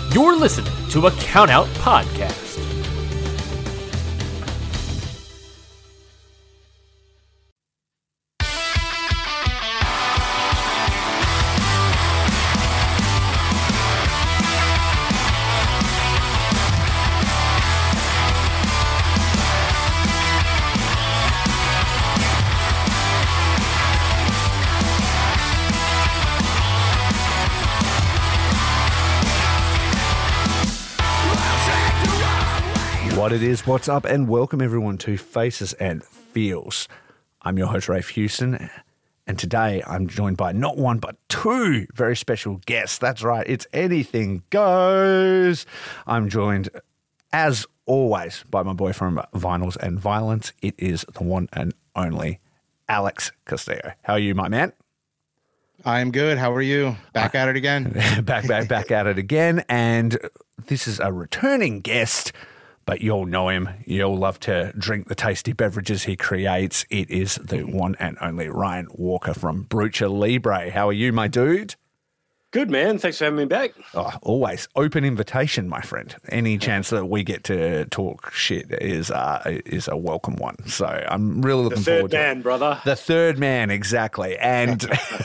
You're listening to a Countout Podcast. What it is, what's up, and welcome everyone to Faces and Feels. I'm your host, Rafe Houston, and today I'm joined by not one but two very special guests. That's right, it's Anything Goes. I'm joined, as always, by my boy from Vinyls and Violence. It is the one and only Alex Castillo. How are you, my man? I'm good. How are you? Back at it again? back at it again, and this is a returning guest. But you'll know him. You'll love to drink the tasty beverages he creates. It is the one and only Ryan Walker from Brucha Libre. How are you, my dude? Good, man. Thanks for having me back. Oh, always. Open invitation, my friend. Any chance that we get to talk shit is a welcome one. So I'm really looking forward to it. The third man, brother. The third man, exactly. And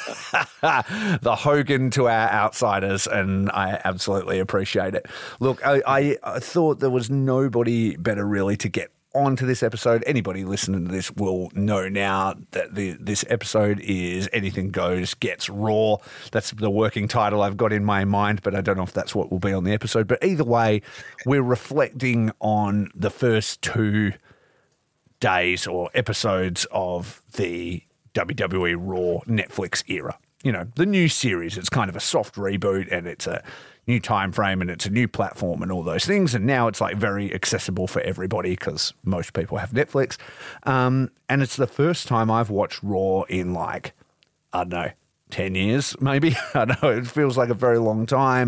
the Hogan to our outsiders, and I absolutely appreciate it. Look, I thought there was nobody better really to get onto this episode. Anybody listening to this will know now that this episode is Anything Goes Gets Raw. That's the working title I've got in my mind, but I don't know if that's what will be on the episode. But either way, we're reflecting on the first 2 days or episodes of the WWE Raw Netflix era. You know, the new series. It's kind of a soft reboot, and it's a new time frame, and it's a new platform and all those things. And now it's like very accessible for everybody because most people have Netflix. And it's the first time I've watched Raw in like, I don't know, 10 years maybe. I know it feels like a very long time.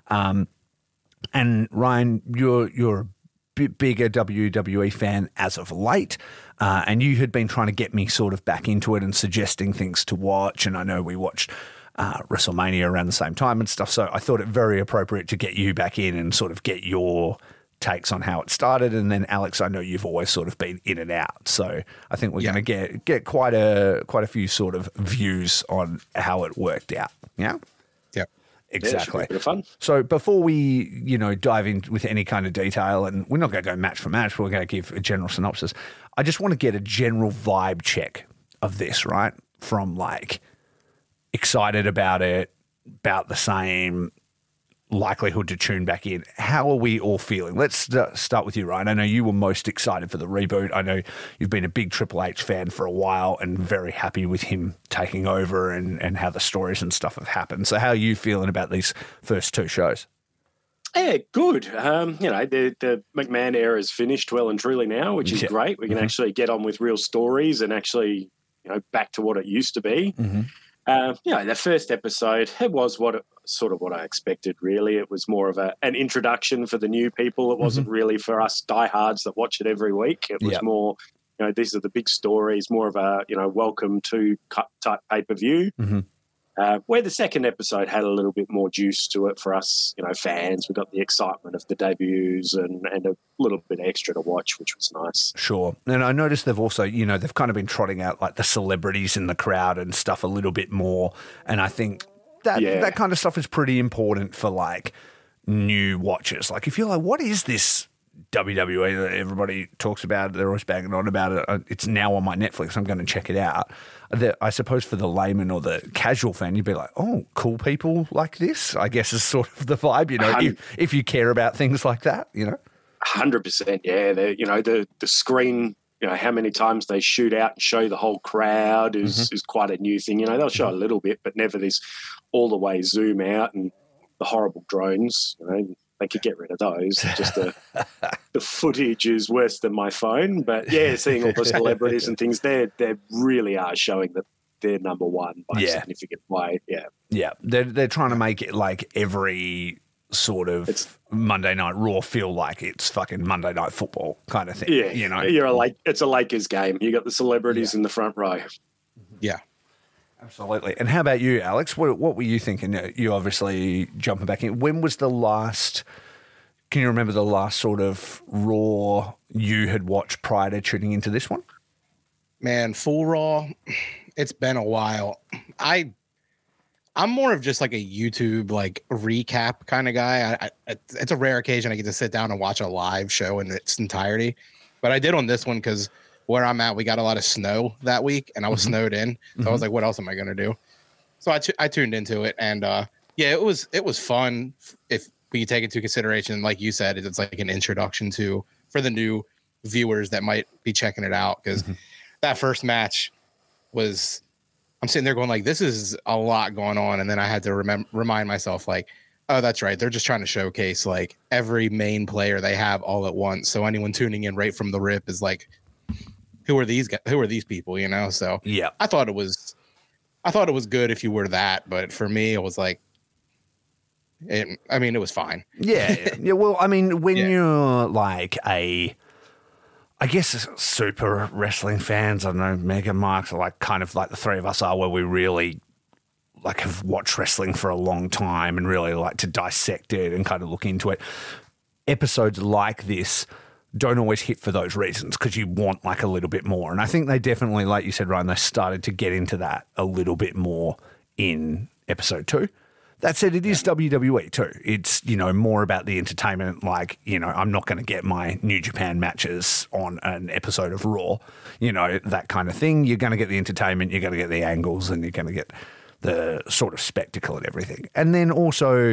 And Ryan, you're a bit bigger WWE fan as of late. And you had been trying to get me sort of back into it and suggesting things to watch. And I know we watched WrestleMania around the same time and stuff. So I thought it very appropriate to get you back in and sort of get your takes on how it started. And then Alex, I know you've always sort of been in and out. So I think we're going to get quite a few sort of views on how it worked out. Yeah? Yep. Exactly. Yeah, bit of fun. So before we, dive in with any kind of detail, and we're not going to go match for match, but we're going to give a general synopsis. I just want to get a general vibe check of this, right? From like excited about it, about the same, likelihood to tune back in. How are we all feeling? Let's start with you, Ryan. I know you were most excited for the reboot. I know you've been a big Triple H fan for a while and very happy with him taking over and how the stories and stuff have happened. So how are you feeling about these first 2 shows? Yeah, good. The McMahon era is finished well and truly now, which is great. We can actually get on with real stories and actually, back to what it used to be. Mm-hmm. The first episode, it was what I expected, really. It was more of an introduction for the new people. It wasn't really for us diehards that watch it every week. It was more, these are the big stories, more of a, welcome to type pay-per-view. Mm-hmm. Where the second episode had a little bit more juice to it for us, fans. We got the excitement of the debuts and a little bit extra to watch, which was nice. Sure. And I noticed they've also, they've kind of been trotting out like the celebrities in the crowd and stuff a little bit more. And I think that kind of stuff is pretty important for like new watchers. Like if you're like, what is this WWE that everybody talks about? They're always banging on about it. It's now on my Netflix. I'm going to check it out. I suppose for the layman or the casual fan, you'd be like, oh, cool people like this, I guess is sort of the vibe, if you care about things like that, 100%, yeah. The screen, how many times they shoot out and show the whole crowd is quite a new thing. They'll show a little bit, but never this all the way zoom out and the horrible drones, they could get rid of those. Just the footage is worse than my phone. But, seeing all the celebrities and things, they really are showing that they're number one by a significant way. Yeah. Yeah. They're trying to make it like every sort of Monday Night Raw feel like it's fucking Monday Night Football kind of thing. Yeah. It's a Lakers game. You got the celebrities in the front row. Yeah. Absolutely. And how about you, Alex? What were you thinking? You obviously jumping back in. When was the last? Can you remember the last sort of Raw you had watched prior to tuning into this one? Man, full Raw. It's been a while. I'm more of just like a YouTube like recap kind of guy. It's a rare occasion I get to sit down and watch a live show in its entirety, but I did on this one because where I'm at, we got a lot of snow that week, and I was snowed in. So I was like, what else am I gonna do? So I tuned into it, and yeah, it was fun. If we take into consideration, like you said, it's like an introduction for the new viewers that might be checking it out, because that first match was. I'm sitting there going like, this is a lot going on. And then I had to remind myself like, oh, that's right. They're just trying to showcase like every main player they have all at once. So anyone tuning in right from the rip is like, who are these guys? Who are these people? You know? So yeah, I thought it was good if you were that, but for me, it was like, it was fine. Yeah. Yeah. Well, I mean, when you're like I guess super wrestling fans, I don't know, Mega Marks are like kind of like the three of us are, where we really like have watched wrestling for a long time and really like to dissect it and kind of look into it. Episodes like this don't always hit for those reasons because you want like a little bit more. And I think they definitely, like you said, Ryan, they started to get into that a little bit more in episode 2. That said, it is WWE too. It's, more about the entertainment. Like, I'm not going to get my New Japan matches on an episode of Raw, that kind of thing. You're going to get the entertainment, you're going to get the angles, and you're going to get the sort of spectacle and everything. And then also,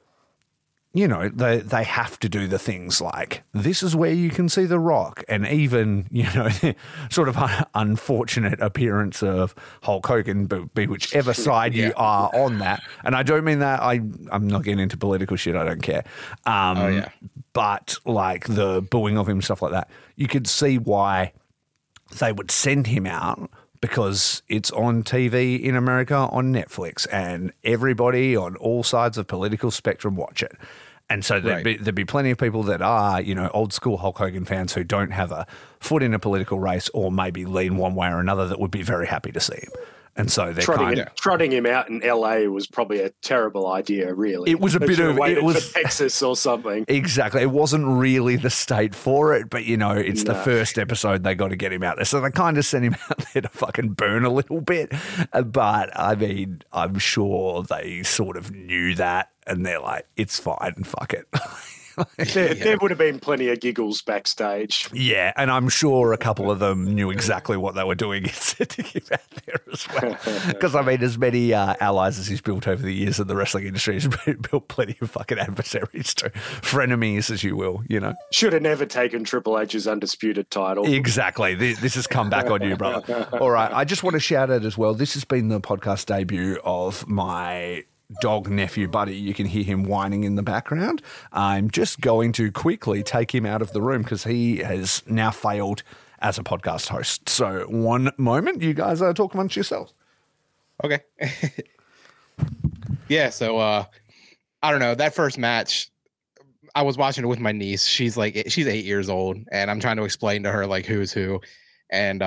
they have to do the things like, this is where you can see The Rock, and even, sort of unfortunate appearance of Hulk Hogan, be whichever side you are on that. And I don't mean that, I'm not getting into political shit, I don't care. But like the booing of him, stuff like that, you could see why they would send him out, because it's on TV in America on Netflix, and everybody on all sides of political spectrum watch it. And so there'd be plenty of people that are, old school Hulk Hogan fans who don't have a foot in a political race or maybe lean one way or another that would be very happy to see him. And so they're trotting him out in LA was probably a terrible idea, really. It was a bit of it was for Texas or something. Exactly. It wasn't really the state for it, but it's the first episode, they got to get him out there. So they kind of sent him out there to fucking burn a little bit. But I mean, I'm sure they sort of knew that, and they're like, it's fine, fuck it. There would have been plenty of giggles backstage. Yeah, and I'm sure a couple of them knew exactly what they were doing in sending him out there as well. Because, I mean, as many allies as he's built over the years in the wrestling industry, he's built plenty of fucking adversaries too. Frenemies, as you will, Should have never taken Triple H's undisputed title. Exactly. This has come back on you, brother. All right, I just want to shout out as well, this has been the podcast debut of my dog nephew Buddy. You can hear him whining in the background. I'm just going to quickly take him out of the room because he has now failed as a podcast host. So one moment, you guys talk amongst yourselves. Okay. Yeah, so I don't know, that first match, I was watching it with my niece. She's 8 years old, and I'm trying to explain to her like who's who, and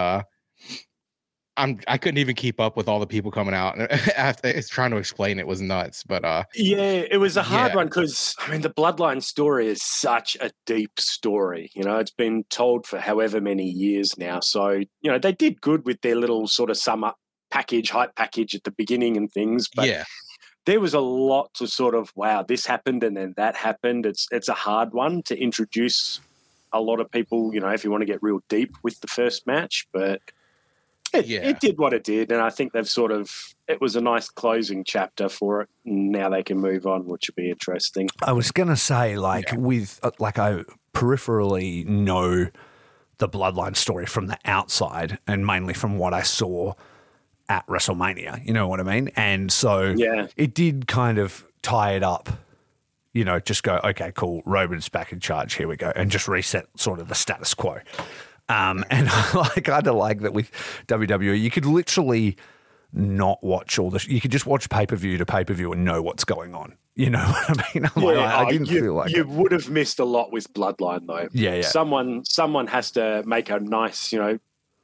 I couldn't even keep up with all the people coming out. It's trying to explain it was nuts, but it was a hard one because the Bloodline story is such a deep story. It's been told for however many years now. So they did good with their little sort of sum up package, hype package at the beginning and things. But there was a lot to sort of, wow, this happened and then that happened. It's a hard one to introduce a lot of people. If you want to get real deep with the first match, but. It did what it did, and I think it was a nice closing chapter for it. Now they can move on, which will be interesting. I was going to say, I peripherally know the Bloodline story from the outside and mainly from what I saw at WrestleMania, you know what I mean? And so it did kind of tie it up, just go, okay, cool, Roman's back in charge, here we go, and just reset sort of the status quo. And I kind of like that with WWE, you could literally not watch all this. You could just watch pay-per-view to pay-per-view and know what's going on. You know what I mean? I didn't feel like you would have missed a lot with Bloodline, though. Yeah. Someone has to make a nice,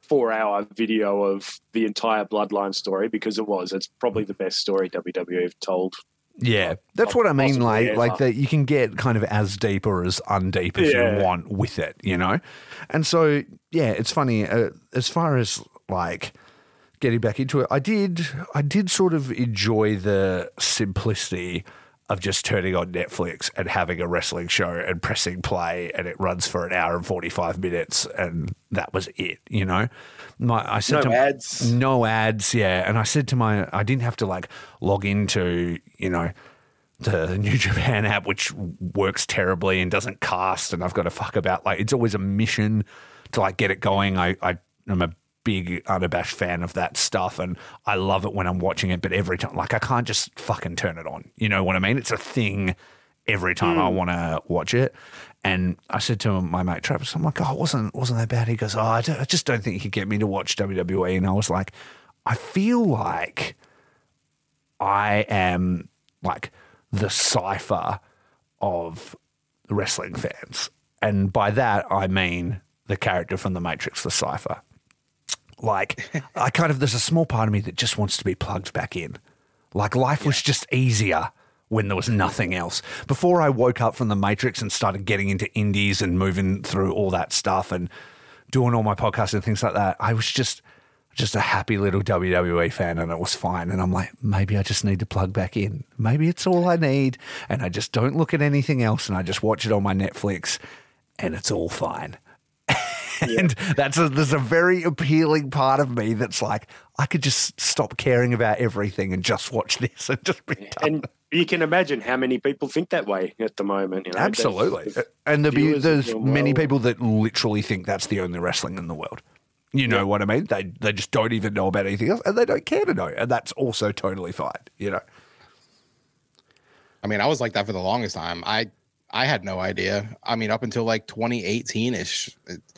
4-hour video of the entire Bloodline story, because it was. It's probably the best story WWE have told. Yeah, that's what I mean. Possibly Like ever. that, you can get kind of as deep or as undeep as you want with it, you know. And so, yeah, it's funny. As far as like getting back into it, I did sort of enjoy the simplicity of just turning on Netflix and having a wrestling show and pressing play, and it runs for an hour and 45 minutes, and that was it, you know? I said No ads. No ads, yeah. And I said to I didn't have to like log into, you know, the New Japan app, which works terribly and doesn't cast, and I've got to fuck about. Like, it's always a mission to like get it going. I'm a big unabashed fan of that stuff, and I love it when I'm watching it, but every time, like, I can't just fucking turn it on, you know what I mean? It's a thing every time I want to watch it. And I said to my mate Travis, I'm like, oh, it wasn't that bad. He goes, oh, I just don't think you could get me to watch WWE. And I was like, I feel like I am like the Cypher of wrestling fans, and by that I mean the character from The Matrix, the Cypher. Like, there's a small part of me that just wants to be plugged back in. Like, life was just easier when there was nothing else. Before I woke up from The Matrix and started getting into indies and moving through all that stuff and doing all my podcasts and things like that, I was just a happy little WWE fan, and it was fine. And I'm like, maybe I just need to plug back in. Maybe it's all I need, and I just don't look at anything else, and I just watch it on my Netflix, and it's all fine. And there's a very appealing part of me that's like, I could just stop caring about everything and just watch this and just be done. And you can imagine how many people think that way at the moment. You know? Absolutely. And there's many people that literally think that's the only wrestling in the world. You know what I mean? They just don't even know about anything else, and they don't care to know. And that's also totally fine, you know? I mean, I was like that for the longest time. I had no idea. I mean, up until like 2018-ish,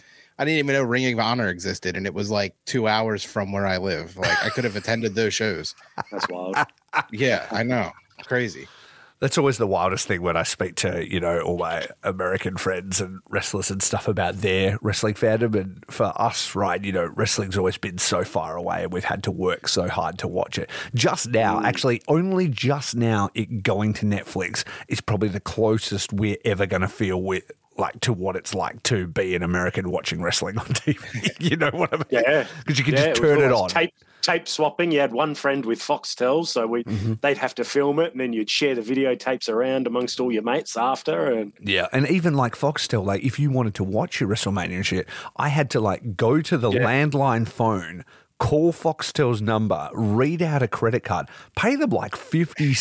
I didn't even know Ring of Honor existed, and it was like 2 hours from where I live. Like, I could have attended those shows. That's wild. Yeah, I know. Crazy. That's always the wildest thing when I speak to, you know, all my American friends and wrestlers and stuff about their wrestling fandom. And for us, right, you know, wrestling's always been so far away, and we've had to work so hard to watch it. Just now, actually, only just now, it going to Netflix is probably the closest we're ever going to feel with, like, to what it's like to be an American watching wrestling on TV. You know what I mean? Yeah. Because you can just turn it on. Tape swapping. You had one friend with Foxtel, so they'd have to film it, and then you'd share the videotapes around amongst all your mates after. And yeah, and even like Foxtel, like if you wanted to watch your WrestleMania and shit, I had to like go to the landline phone, call Foxtel's number, read out a credit card, pay them like $50,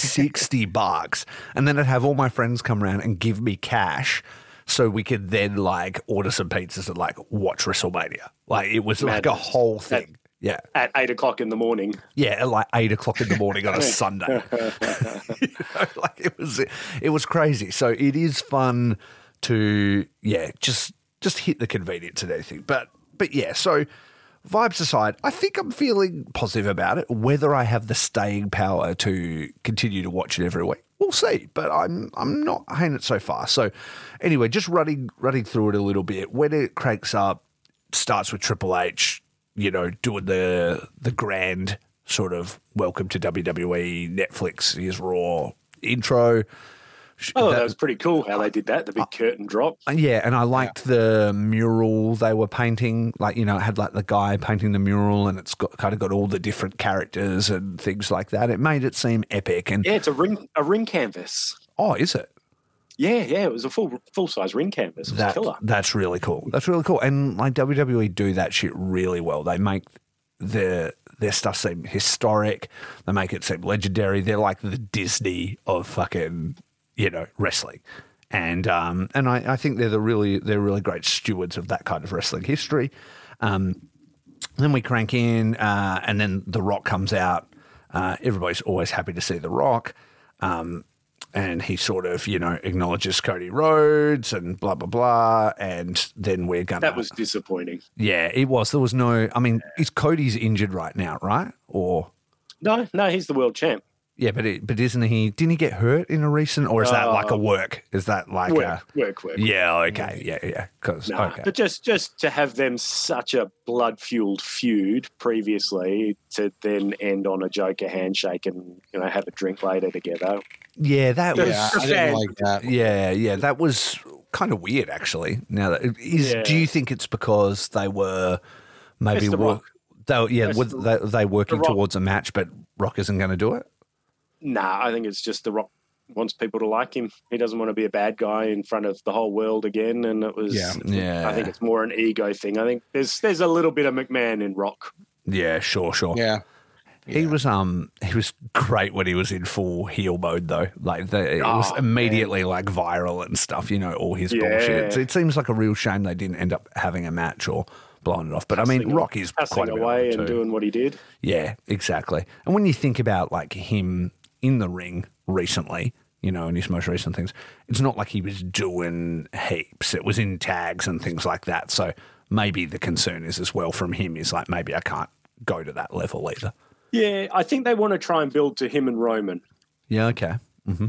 $60, and then I'd have all my friends come around and give me cash so we could then like order some pizzas and like watch WrestleMania. Like, it was like a whole thing. Yeah. At 8 o'clock in the morning. Yeah, at like 8 o'clock in the morning on a Sunday. You know, like, it was crazy. So it is fun to, just hit the convenience and everything. But yeah, so vibes aside, I think I'm feeling positive about it. Whether I have the staying power to continue to watch it every week, we'll see. But I'm not hating it so far. So anyway, just running through it a little bit. When it cranks up, starts with Triple H, you know, doing the grand sort of welcome to WWE, Netflix is Raw intro. Oh, that was pretty cool how they did that, the big curtain drop. Yeah, and I liked the mural they were painting. Like, you know, it had like the guy painting the mural, and it's got all the different characters and things like that. It made it seem epic. And yeah, it's a ring canvas. Oh, is it? Yeah, it was a full size ring canvas. It was killer. That's really cool. That's really cool. And like WWE do that shit really well. They make their stuff seem historic. They make it seem legendary. They're like the Disney of fucking, you know, wrestling. And I think they're really great stewards of that kind of wrestling history. Then we crank in, and then The Rock comes out. Everybody's always happy to see The Rock. And he sort of, you know, acknowledges Cody Rhodes and blah, blah, blah. And then we're going to... That was disappointing. Yeah, it was. There was no... I mean, is Cody's injured right now, right? Or... No, he's the world champ. Yeah, but isn't he? Didn't he get hurt in a recent, or is that like a work? Is that like work? Yeah. Okay. Yeah. Because okay. But just to have them such a blood-fueled feud previously to then end on a Joker handshake and have a drink later together. Yeah, that was. Yeah, I didn't like that. Yeah, that was kind of weird actually. Now, do you think it's because they were maybe they working towards a match, but Rock isn't going to do it? Nah, I think it's just The Rock wants people to like him. He doesn't want to be a bad guy in front of the whole world again. And it was, I think it's more an ego thing. I think there's a little bit of McMahon in Rock. Yeah, sure. Yeah. He was great when he was in full heel mode though. Like it was immediately like viral and stuff. All his bullshit. So it seems like a real shame they didn't end up having a match or blowing it off. But I mean, Rock is quite a bit away and doing what he did. Yeah, exactly. And when you think about like him in the ring recently, in his most recent things, it's not like he was doing heaps. It was in tags and things like that. So maybe the concern is as well from him is like maybe I can't go to that level either. Yeah, I think they want to try and build to him and Roman. Yeah, okay. Mm-hmm.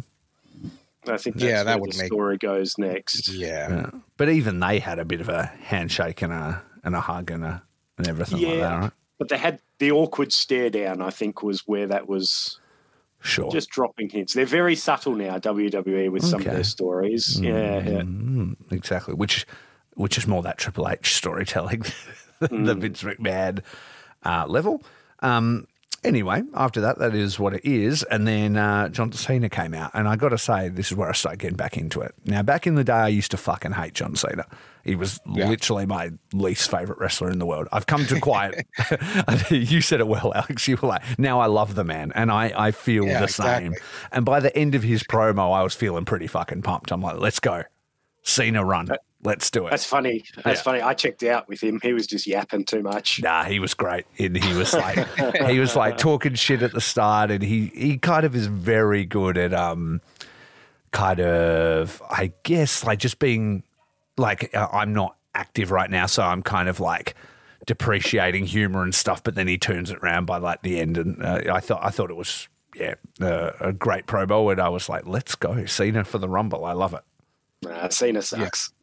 I think that's where the story goes next. Yeah. But even they had a bit of a handshake and a hug and everything like that, right? But they had the awkward stare down, I think, was where that was just dropping hints. They're very subtle now, WWE, with some of their stories. Yeah. Exactly. Which is more that Triple H storytelling than the Vince McMahon level. Anyway, after that is what it is. And then John Cena came out. And I got to say, this is where I started getting back into it. Now, back in the day, I used to fucking hate John Cena. He was literally my least favourite wrestler in the world. I've come to quite – you said it well, Alex. You were like, now I love the man. And I feel the same. And by the end of his promo, I was feeling pretty fucking pumped. I'm like, let's go. Cena run. Let's do it. That's funny. Funny. I checked out with him. He was just yapping too much. Nah, he was great. And he was like talking shit at the start, and he kind of is very good at kind of, I guess, like just being like, I'm not active right now, so I'm kind of like depreciating humor and stuff, but then he turns it around by like the end, and I thought it was a great promo, and I was like, let's go, Cena for the Rumble. I love it. Cena sucks.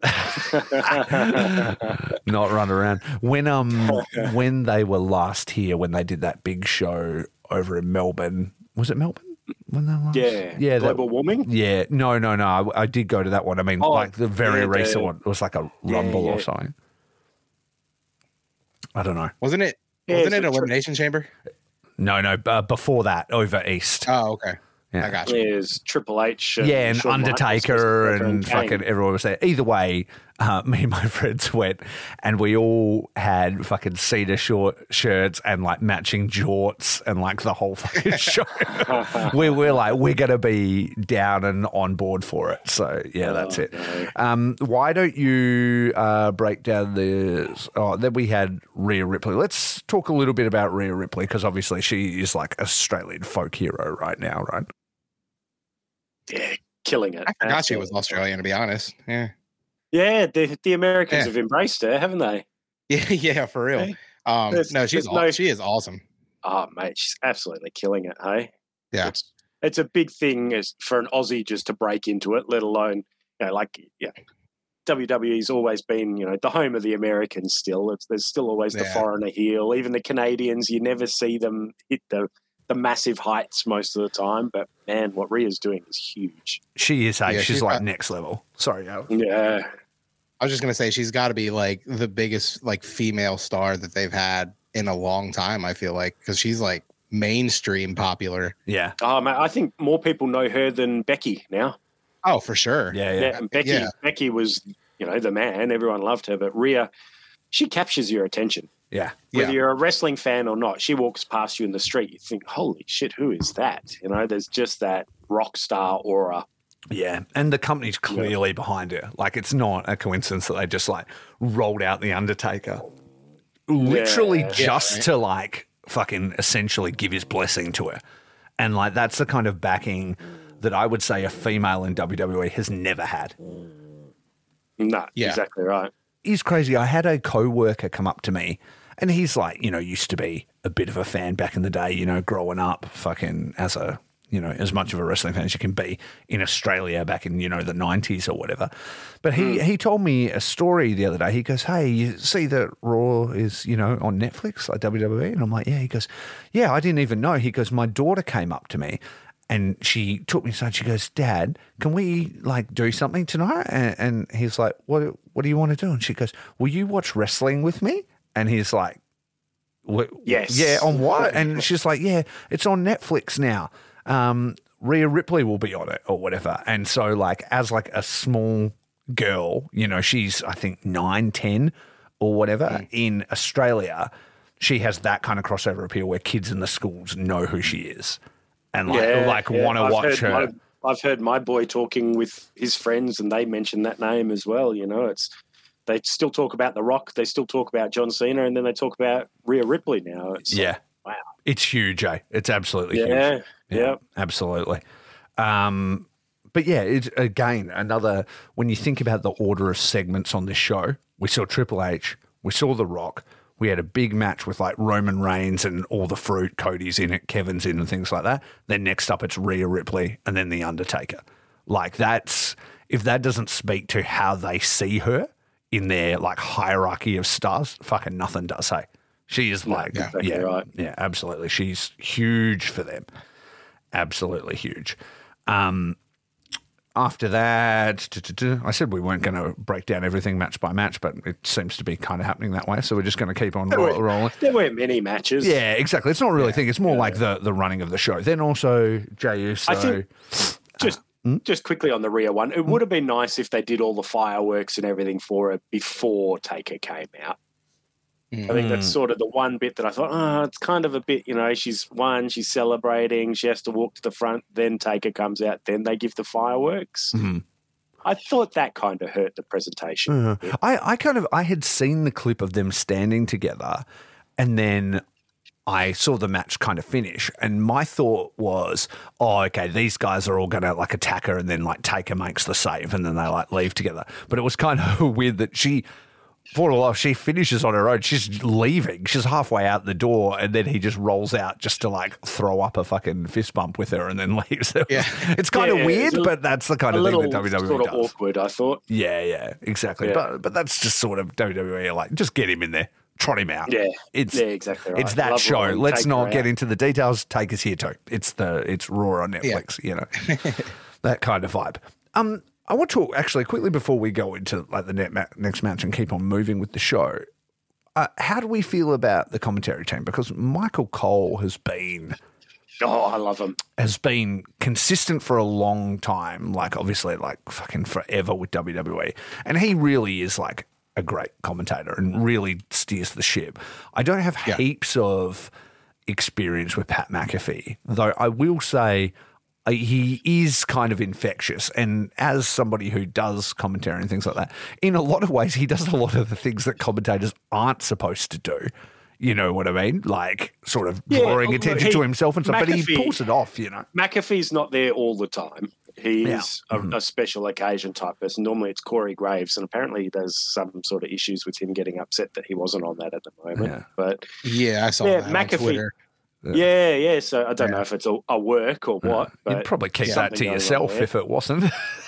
Not run around. When they were last here, when they did that big show over in Melbourne, was it Melbourne? When they last? Yeah. Global warming. Yeah, no. I did go to that one. I mean, like the very recent one. It was like a Rumble or something. I don't know. Wasn't it? Wasn't it Elimination Chamber? No. Before that, over East. Oh, okay. Yeah. I got you. There's Triple H. And Undertaker and fucking everyone was there. Either way, me and my friends went and we all had fucking Cena short shirts and like matching jorts and like the whole fucking show. we were like, we're going to be down and on board for it. So, yeah, that's it. No. Why don't you break down this? Then we had Rhea Ripley. Let's talk a little bit about Rhea Ripley because obviously she is like Australian folk hero right now, right? Yeah, killing it. I forgot she was Australian, to be honest. Yeah. Yeah, the Americans have embraced her, haven't they? Yeah, for real. She is awesome. Oh, mate, she's absolutely killing it, hey? Yeah. It's a big thing for an Aussie just to break into it, let alone, WWE's always been, the home of the Americans still. There's still always the foreigner heel. Even the Canadians, you never see them hit the massive heights most of the time. But, man, what Rhea's doing is huge. She is, hey? She's like next level. Sorry, Alex. Yeah. I was just going to say she's got to be like the biggest like female star that they've had in a long time, I feel like, because she's like mainstream popular. Yeah. Oh, man, I think more people know her than Becky now. Oh, for sure. Yeah. And Becky was, the man. Everyone loved her. But Rhea, she captures your attention. Yeah. Whether you're a wrestling fan or not, she walks past you in the street. You think, holy shit, who is that? There's just that rock star aura. Yeah, and the company's clearly behind her. Like, it's not a coincidence that they just, like, rolled out The Undertaker. Literally to, like, fucking essentially give his blessing to her. And, like, that's the kind of backing that I would say a female in WWE has never had. No, exactly right. He's crazy. I had a co-worker come up to me, and he's, like, used to be a bit of a fan back in the day, growing up fucking as a as much of a wrestling fan as you can be in Australia back in, the 90s or whatever. But he told me a story the other day. He goes, hey, you see that Raw is, on Netflix, like WWE? And I'm like, yeah. He goes, yeah, I didn't even know. He goes, my daughter came up to me and she took me aside. She goes, Dad, can we do something tonight? And he's like, what do you want to do? And she goes, will you watch wrestling with me? And he's like, yes. Yeah, on what? And she's like, yeah, it's on Netflix now. Rhea Ripley will be on it or whatever. And so as a small girl, she's I think 9, 10 or whatever in Australia, she has that kind of crossover appeal where kids in the schools know who she is and want to watch her. I've heard my boy talking with his friends and they mention that name as well. They still talk about The Rock, they still talk about John Cena, and then they talk about Rhea Ripley now. It's wow. It's huge, eh? It's absolutely huge. Yeah, absolutely. But yeah, it's again another. When you think about the order of segments on this show, we saw Triple H, we saw The Rock, we had a big match with Roman Reigns and all the fruit. Cody's in it, Kevin's in, and things like that. Then next up, it's Rhea Ripley, and then The Undertaker. If that doesn't speak to how they see her in their hierarchy of stars, fucking nothing does. Hey, she is right. Yeah, absolutely. She's huge for them. Absolutely huge. After that, I said we weren't going to break down everything match by match, but it seems to be kind of happening that way. So we're just going to keep on rolling. There weren't many matches. Yeah, exactly. It's not really a thing. It's more like the running of the show. Then also Jey Uso. I think just quickly on the Rhea one, it would have been nice if they did all the fireworks and everything for it before Taker came out. I think that's sort of the one bit that I thought, it's kind of a bit, she's celebrating, she has to walk to the front, then Taker comes out, then they give the fireworks. Mm-hmm. I thought that kind of hurt the presentation. I had seen the clip of them standing together, and then I saw the match kind of finish, and my thought was, okay, these guys are all going to attack her, and then Taker makes the save, and then they leave together. But it was kind of weird that she finishes on her own. She's leaving. She's halfway out the door, and then he just rolls out just to throw up a fucking fist bump with her, and then leaves. It's kind of weird, but that's the kind of thing that WWE sort of does. Awkward, I thought. Yeah, exactly. Yeah. But that's just sort of WWE. Just get him in there, trot him out. Yeah, it's exactly right. It's that show. Let's not get into the details. Take us here too. It's Raw on Netflix. That kind of vibe. I want to actually quickly before we go into the next match and keep on moving with the show. How do we feel about the commentary team? Because Michael Cole has been, I love him. Has been consistent for a long time. Obviously, fucking forever with WWE, and he really is a great commentator and really steers the ship. I don't have heaps of experience with Pat McAfee, though. I will say. He is kind of infectious, and as somebody who does commentary and things like that, in a lot of ways, he does a lot of the things that commentators aren't supposed to do. You know what I mean? Sort of drawing attention to himself and stuff, but he pulls it off, McAfee's not there all the time. He's a special occasion type person. Normally it's Corey Graves, and apparently there's some sort of issues with him getting upset that he wasn't on that at the moment. Yeah. But I saw that McAfee, on Twitter. Yeah. So I don't know if it's a work or what. But you'd probably keep that to yourself if it wasn't.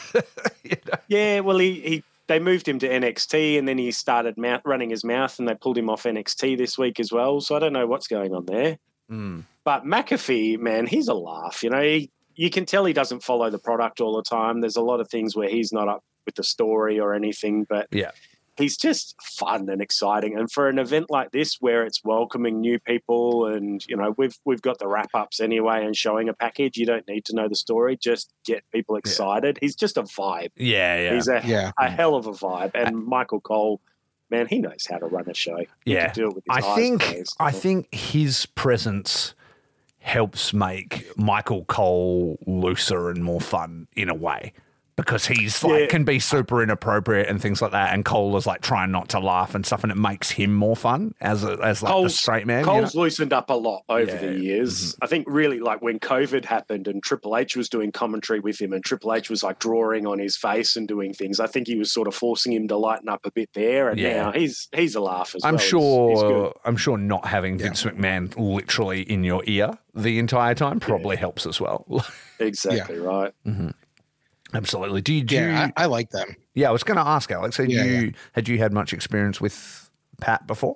Yeah, well, they moved him to NXT, and then he started running his mouth, and they pulled him off NXT this week as well. So I don't know what's going on there. But McAfee, man, he's a laugh. You can tell he doesn't follow the product all the time. There's a lot of things where he's not up with the story or anything, but he's just fun and exciting. And for an event like this where it's welcoming new people and, we've got the wrap-ups anyway and showing a package, you don't need to know the story. Just get people excited. He's just a vibe. Yeah. He's a hell of a vibe. And Michael Cole, man, he knows how to run a show. He can do it with his eyes. I think his presence helps make Michael Cole looser and more fun in a way. because he's like can be super inappropriate and things like that, and Cole is like trying not to laugh and stuff, and it makes him more fun as like the straight man. Cole's loosened up a lot over the years. I think really like when COVID happened and Triple H was doing commentary with him, and Triple H was like drawing on his face and doing things. I think he was sort of forcing him to lighten up a bit there, and now he's a laugh as well. I'm sure not having Vince McMahon literally in your ear the entire time probably helps as well. Exactly right. Mm-hmm. Absolutely. Do you? I like them. Yeah, I was going to ask Alex. Had you had much experience with Pat before?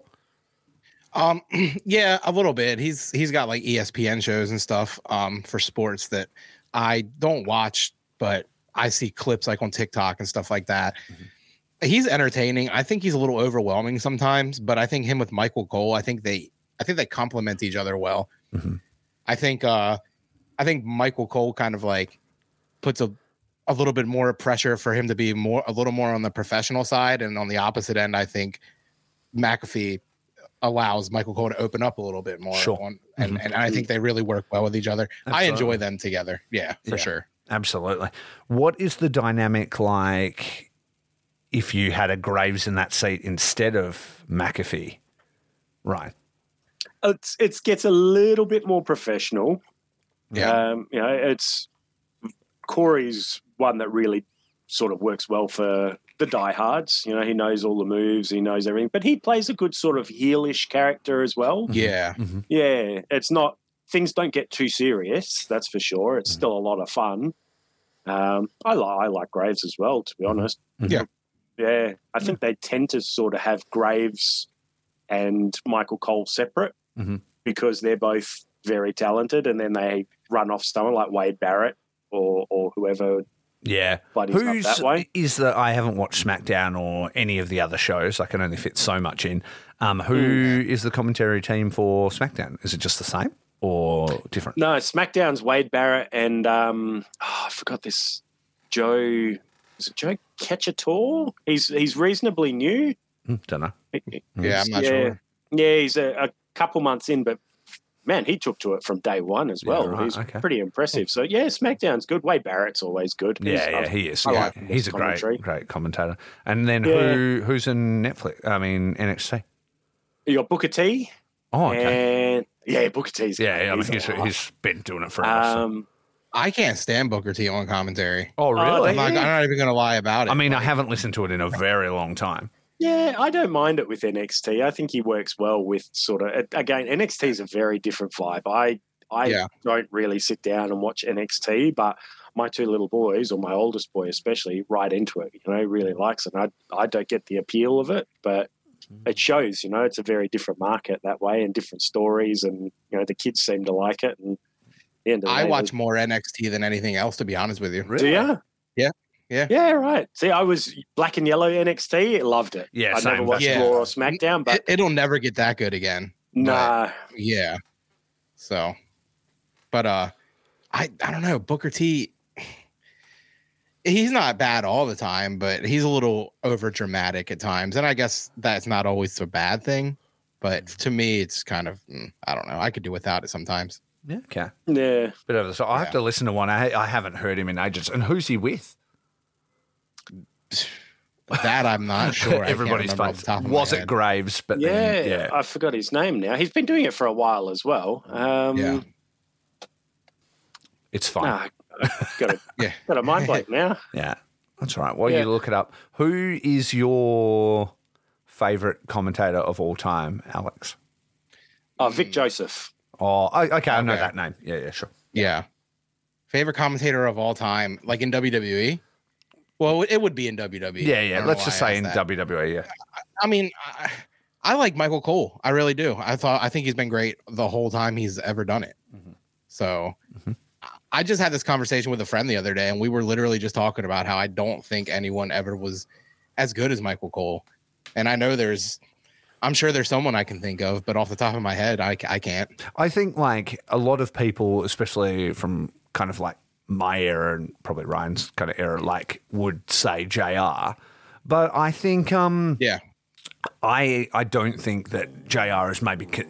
Yeah, a little bit. He's got like ESPN shows and stuff for sports that I don't watch, but I see clips like on TikTok and stuff like that. Mm-hmm. He's entertaining. I think he's a little overwhelming sometimes, but I think him with Michael Cole, I think they complement each other well. Mm-hmm. I think Michael Cole kind of like puts a little bit more pressure for him to be a little more on the professional side, and on the opposite end, I think McAfee allows Michael Cole to open up a little bit more. Sure. And I think they really work well with each other. Absolutely. I enjoy them together. Yeah, for sure. Absolutely. What is the dynamic like if you had a Graves in that seat instead of McAfee? Right. It gets a little bit more professional. Yeah. It's Corey's one that really sort of works well for the diehards. He knows all the moves, he knows everything, but he plays a good sort of heelish character as well. Yeah. Mm-hmm. Yeah. It's not, things don't get too serious, that's for sure. It's still a lot of fun. I like Graves as well, to be honest. Mm-hmm. Yeah. Yeah. I think they tend to sort of have Graves and Michael Cole separate because they're both very talented, and then they run off someone like Wade Barrett or whoever. Yeah. Who's that way. I haven't watched SmackDown or any of the other shows. I can only fit so much in. Who is the commentary team for SmackDown? Is it just the same or different? No, SmackDown's Wade Barrett and I forgot this Joe. Is it Joe Cacciatore? He's reasonably new. Don't know. Yeah, I'm not sure. Yeah, he's a couple months in, but man, he took to it from day one as well. Yeah, right. He's pretty impressive. So, yeah, SmackDown's good. Wade Barrett's always good. He is. He's a great commentator. And then who's in NXT? You got Booker T. Oh, okay. And, Booker T's. He's been doing it forever. I can't stand Booker T on commentary. Oh, really? I'm not even going to lie about it. I mean, I haven't listened to it in a very long time. Yeah, I don't mind it with NXT. I think he works well with sort of, again, NXT is a very different vibe. I don't really sit down and watch NXT, but my two little boys, or my oldest boy especially, right into it. He really likes it. I don't get the appeal of it, but it shows, it's a very different market that way and different stories, and, the kids seem to like it. And at the end of the day, watch more NXT than anything else, to be honest with you. Really? Do you? Yeah. Yeah, right. See, I was black and yellow NXT. Loved it. Yeah, I never watched Raw or SmackDown, but it'll never get that good again. Nah. Yeah. So, but I don't know. Booker T, he's not bad all the time, but he's a little over dramatic at times, and I guess that's not always a bad thing. But to me, it's kind of I don't know. I could do without it sometimes. Yeah. Okay. Yeah. Bit over. So I have to listen to one. I haven't heard him in ages. And who's he with? That I'm not sure. Everybody's favorite. Was it Graves? But then, I forgot his name now. He's been doing it for a while as well. It's fine. Got a mind blank now. Yeah, that's right. While you look it up, who is your favorite commentator of all time, Alex? Vic Joseph. Oh, okay. I know that name. Yeah, sure. Yeah. Favorite commentator of all time, like in WWE? Well, it would be in WWE. Yeah. Let's just say in WWE, yeah. I mean, I like Michael Cole. I really do. I think he's been great the whole time he's ever done it. Mm-hmm. So I just had this conversation with a friend the other day, and we were literally just talking about how I don't think anyone ever was as good as Michael Cole. And I know I'm sure there's someone I can think of, but off the top of my head, I can't. I think like a lot of people, especially from kind of like my era and probably Ryan's kind of era, like would say JR, but I think I don't think that JR is maybe as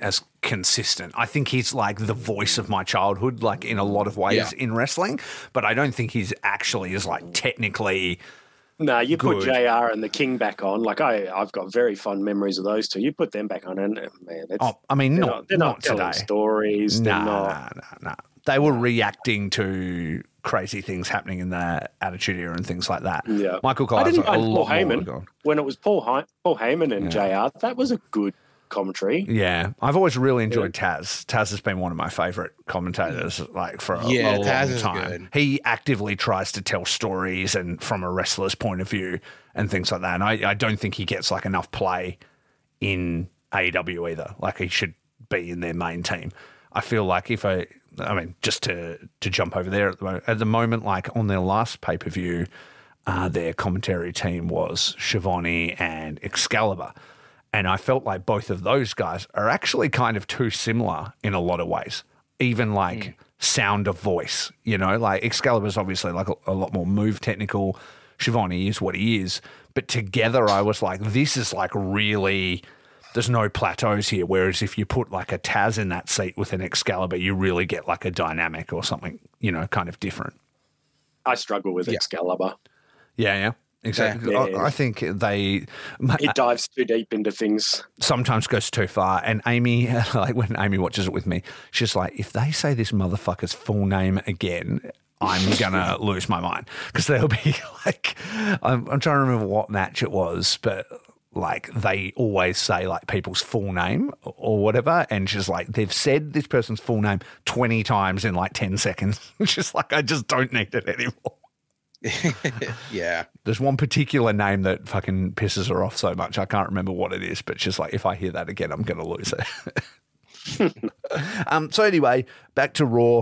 consistent. I think he's like the voice of my childhood, like in a lot of ways in wrestling, but I don't think he's actually as like technically. No, you good. put JR and the King back on. Like I've got very fond memories of those two. You put them back on, and man, they're not telling today. stories. No. They were reacting to crazy things happening in the Attitude Era and things like that. Yeah, Michael I Kai's didn't a mind lot Paul Heyman more. when it was Paul Heyman and JR. That was a good commentary. Yeah, I've always really enjoyed Taz. Taz has been one of my favorite commentators, like for a long Taz time. is good. He actively tries to tell stories and from a wrestler's point of view and things like that. And I don't think he gets like enough play in AEW either. Like he should be in their main team. I feel like just to jump over there at the moment, like on their last pay-per-view, their commentary team was Shivani and Excalibur. And I felt like both of those guys are actually kind of too similar in a lot of ways, even like sound of voice, like Excalibur's obviously like a lot more move technical. Shivani is what he is. But together I was like, this is like really, there's no plateaus here. Whereas if you put like a Taz in that seat with an Excalibur, you really get like a dynamic or something, kind of different. I struggle with Excalibur. Yeah. Exactly. Yeah. I think It dives too deep into things. Sometimes goes too far. And Amy, like when Amy watches it with me, she's like, if they say this motherfucker's full name again, I'm going to lose my mind. Because they'll be like, I'm trying to remember what match it was, but like they always say like people's full name or whatever. And she's like, they've said this person's full name 20 times in like 10 seconds. She's like, I just don't need it anymore. Yeah. There's one particular name that fucking pisses her off so much. I can't remember what it is, but she's like, if I hear that again, I'm going to lose it. So anyway, back to Raw.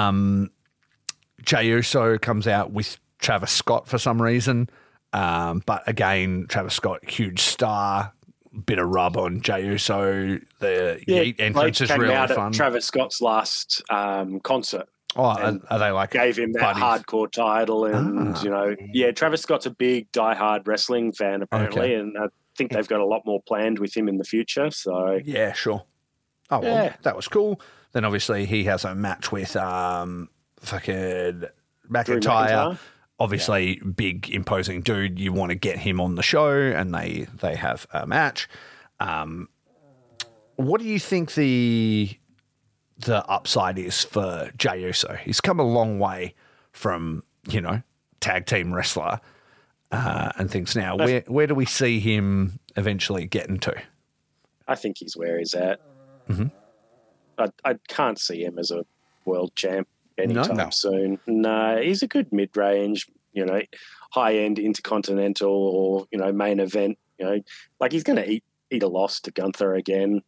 Jey Uso comes out with Travis Scott for some reason. But again, Travis Scott, huge star, bit of rub on Jey Uso. The Yeet entrance is really fun. Travis Scott's last concert. Oh, are they like gave him that buddies? Hardcore title, and Travis Scott's a big diehard wrestling fan apparently, and I think they've got a lot more planned with him in the future. So yeah, sure. Oh, well, that was cool. Then obviously he has a match with fucking McIntyre. Obviously, big imposing dude. You want to get him on the show, and they have a match. What do you think the upside is for Jey Uso? He's come a long way from, tag team wrestler and things now. Where do we see him eventually getting to? I think he's where he's at. Mm-hmm. I can't see him as a world champ anytime soon. No, he's a good mid-range, high-end intercontinental or, main event. Like he's going to eat a loss to Gunther again,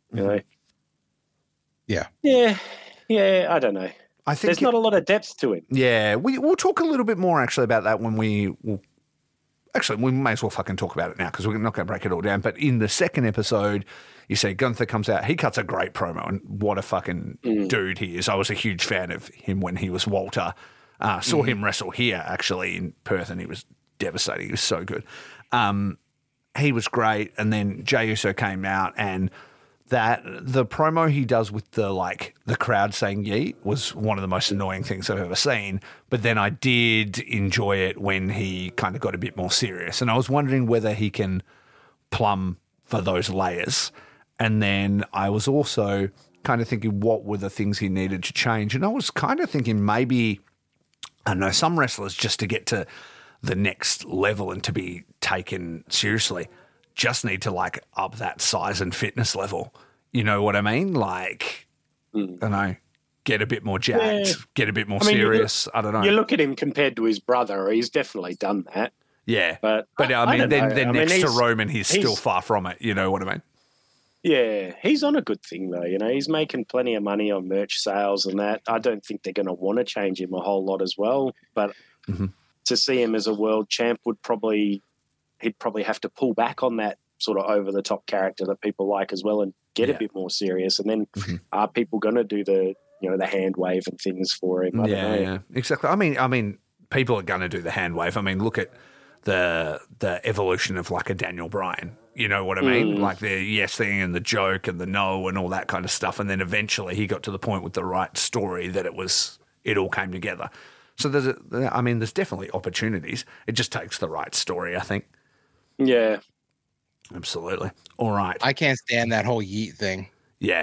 Yeah. Yeah, I don't know. I think there's not a lot of depth to him. Yeah, we'll talk a little bit more actually about that when we may as well fucking talk about it now because we're not going to break it all down. But in the second episode, you see Gunther comes out. He cuts a great promo, and what a fucking dude he is. I was a huge fan of him when he was Walter. Saw him wrestle here actually in Perth, and he was devastating. He was so good. He was great, and then Jey Uso came out and. That the promo he does with the crowd saying yeet was one of the most annoying things I've ever seen. But then I did enjoy it when he kind of got a bit more serious. And I was wondering whether he can plumb for those layers. And then I was also kind of thinking what were the things he needed to change. And I was kind of thinking maybe, I don't know, some wrestlers just to get to the next level and to be taken seriously just need to up that size and fitness level. You know what I mean? I don't know, get a bit more jacked, get a bit more serious. I don't know. You look at him compared to his brother, he's definitely done that. Yeah. But I mean, then next to Roman, he's still far from it. You know what I mean? Yeah. He's on a good thing though. He's making plenty of money on merch sales and that. I don't think they're going to want to change him a whole lot as well. But to see him as a world champ he'd probably have to pull back on that sort of over the top character that people like as well and get a bit more serious. And then are people going to do the hand wave and things for him? I don't know. Yeah, exactly. I mean, people are going to do the hand wave. I mean, look at the evolution of a Daniel Bryan. You know what I mean? Like the yes thing and the joke and the no and all that kind of stuff. And then eventually he got to the point with the right story that it all came together. So there's definitely opportunities. It just takes the right story, I think. Yeah. Absolutely. All right. I can't stand that whole yeet thing. Yeah.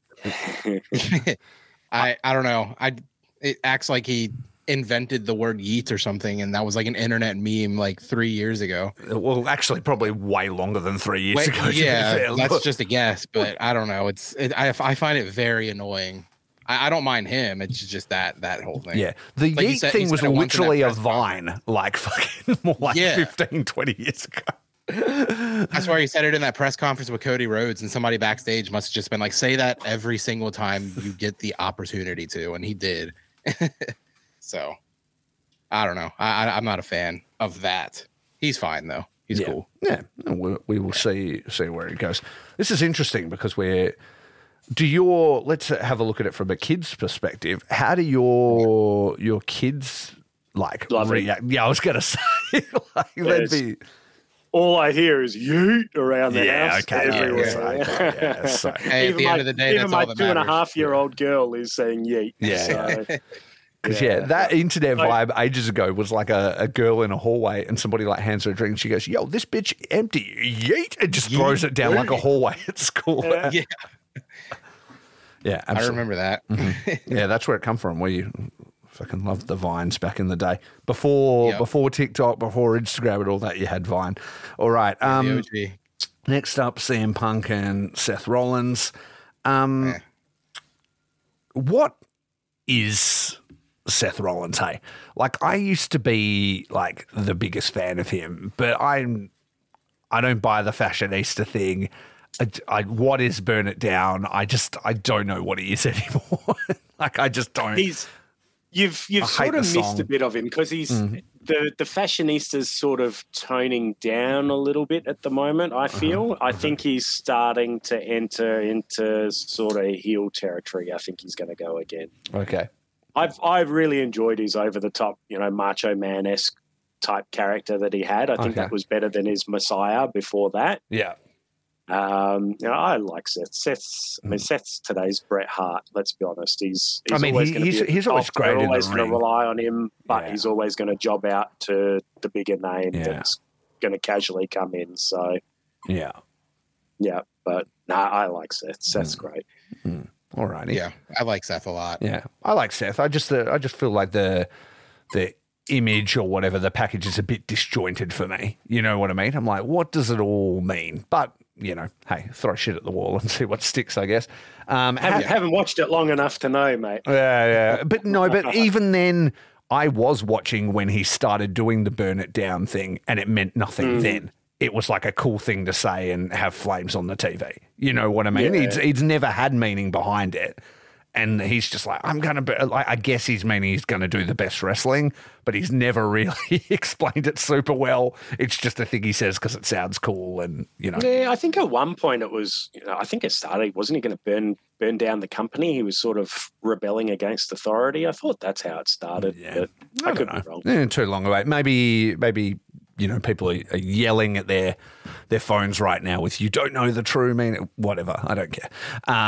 I don't know. It acts like he invented the word yeet or something, and that was like an internet meme like 3 years ago. Well, actually, probably way longer than 3 years ago. Yeah, that's just a guess, but I don't know. I find it very annoying. I don't mind him. It's just that whole thing. Yeah. The like yeet thing was literally a Vine, like fucking more like 15, 20 years ago. That's why he said it in that press conference with Cody Rhodes, and somebody backstage must have just been like, say that every single time you get the opportunity to, and he did. So I don't know. I'm not a fan of that. He's fine though. He's cool. Yeah. We will see where it goes. This is interesting because let's have a look at it from a kid's perspective. How do your kids react? Yeah, I was going to say, all I hear is yeet around the house. Okay, everywhere. So, hey, at the end of the day, even my 2.5-year-old girl is saying yeet. Yeah. Because that internet vibe ages ago was like a girl in a hallway and somebody like hands her a drink and she goes, "Yo, this bitch empty, yeet," and just throws it down like a hallway at school. Yeah, yeah, absolutely. I remember that. Mm-hmm. Yeah, that's where it come from. Where you fucking loved the Vines back in the day before TikTok, before Instagram, and all that. You had Vine. All right. Next up, CM Punk and Seth Rollins. What is Seth Rollins, hey? Like, I used to be like the biggest fan of him, but I don't buy the fashionista thing. What is Burn It Down? I don't know what he is anymore. Like, I just don't. You've sort of missed a bit of him because he's the fashionista's sort of toning down a little bit at the moment. I feel. I think he's starting to enter into sort of heel territory. I think he's going to go again. Okay. I've really enjoyed his over the top, Macho Man-esque type character that he had. I think that was better than his Messiah before that. Yeah. I like Seth. Seth's today's Bret Hart. Let's be honest. He's always going to be. He's always great. They're always going to rely on him, but he's always going to job out to the bigger name that's going to casually come in. So, but I like Seth. Seth's great. All righty. Yeah, I like Seth a lot. Yeah, I like Seth. I just feel like the image or whatever, the package is a bit disjointed for me. You know what I mean? I'm like, what does it all mean? But hey, throw shit at the wall and see what sticks, I guess. Haven't watched it long enough to know, mate. Yeah. But even then, I was watching when he started doing the Burn It Down thing, and it meant nothing then. It was like a cool thing to say and have flames on the TV. You know what I mean? Yeah. He's never had meaning behind it. And he's just like, I guess he's meaning he's going to do the best wrestling, but he's never really explained it super well. It's just a thing he says because it sounds cool and, Yeah, I think at one point it was, I think it started, wasn't he going to burn down the company? He was sort of rebelling against authority. I thought that's how it started, but I could be wrong. Too long away. Maybe people are yelling at their phones right now with "you don't know the true meaning," whatever. I don't care.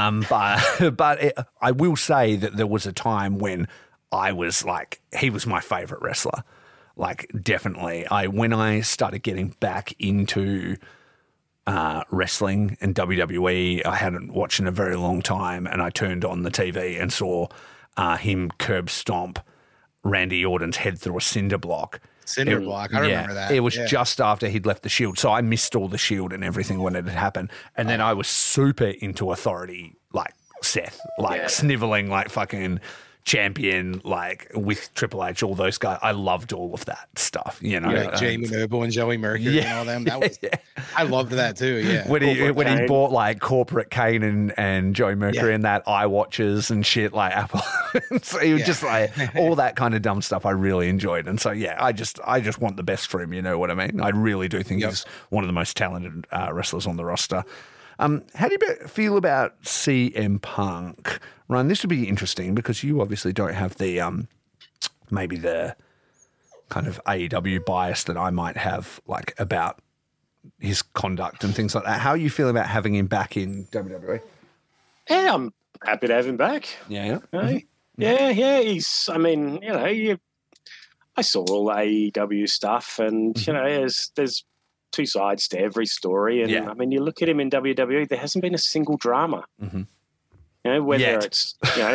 But I will say that there was a time when I was like, he was my favorite wrestler. Like, definitely. When I started getting back into wrestling and WWE, I hadn't watched in a very long time, and I turned on the TV and saw him curb stomp Randy Orton's head through a cinder block. I remember that. It was just after he'd left the Shield, so I missed all the Shield and everything when it had happened. And then I was super into authority, like Seth, sniveling like fucking champion, like with Triple H, all those guys. I loved all of that stuff, like Jamie Noble and Joey Mercury and all them. That was I loved that too. Yeah, when he bought like Corporate Kane and Joey Mercury and that iWatches and shit like Apple. So he was just like all that kind of dumb stuff. I really enjoyed, and so I just want the best for him. You know what I mean? I really do think he's one of the most talented wrestlers on the roster. How do you feel about CM Punk? Ryan, this would be interesting because you obviously don't have the maybe the kind of AEW bias that I might have, like about his conduct and things like that. How are you feeling about having him back in WWE? Yeah, I'm happy to have him back. Yeah. Yeah. He's, I mean, I saw all the AEW stuff, and there's two sides to every story. And I mean, you look at him in WWE, there hasn't been a single drama. Mm-hmm. Whether it's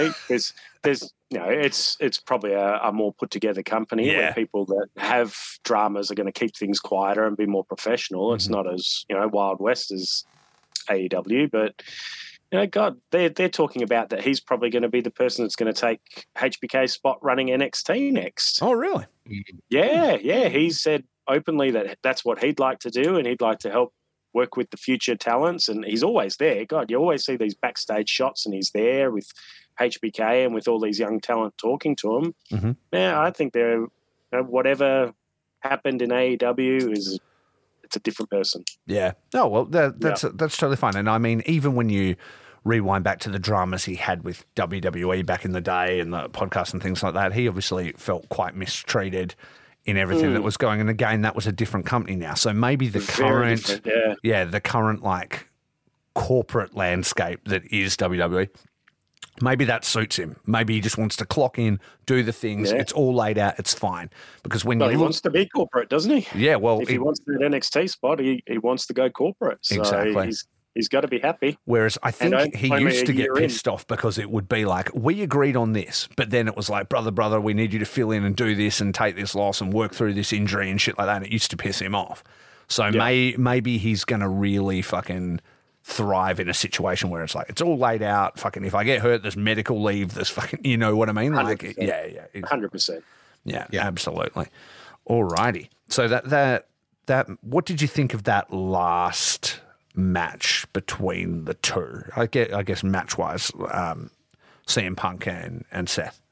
it's probably a more put together company where people that have dramas are going to keep things quieter and be more professional. Mm-hmm. It's not as Wild West as AEW, but God, they're talking about that he's probably going to be the person that's going to take HBK's spot running NXT next. Oh, really? Yeah. He said openly that that's what he'd like to do, and he'd like to help work with the future talents. And he's always there. God, you always see these backstage shots, and he's there with HBK and with all these young talent talking to him. Mm-hmm. Yeah, I think they're whatever happened in AEW it's a different person. Yeah. Oh, well, that's totally fine. And I mean, even when you rewind back to the dramas he had with WWE back in the day and the podcast and things like that, he obviously felt quite mistreated in everything that was going. And again, that was a different company now. So maybe the current like corporate landscape that is WWE, maybe that suits him. Maybe he just wants to clock in, do the things. Yeah. It's all laid out. It's fine. Because when he wants to be corporate, doesn't he? Yeah. Well, if he wants that NXT spot, he wants to go corporate. So exactly. He's got to be happy. Whereas I think he used to get pissed off because it would be like, we agreed on this, but then it was like, brother, we need you to fill in and do this and take this loss and work through this injury and shit like that. And it used to piss him off. So maybe he's going to really fucking thrive in a situation where it's like, it's all laid out. Fucking, if I get hurt, there's medical leave. There's fucking, you know what I mean? 100%. Like, yeah. 100%. Yeah, absolutely. All righty. So that, what did you think of that last match between the two? I guess match wise, CM Punk and Seth.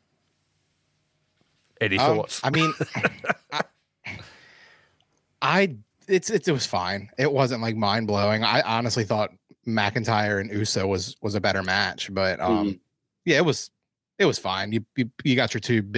Eddie, thoughts? I mean, it was fine. It wasn't like mind blowing. I honestly thought McIntyre and Uso was a better match, but it was fine. You got your two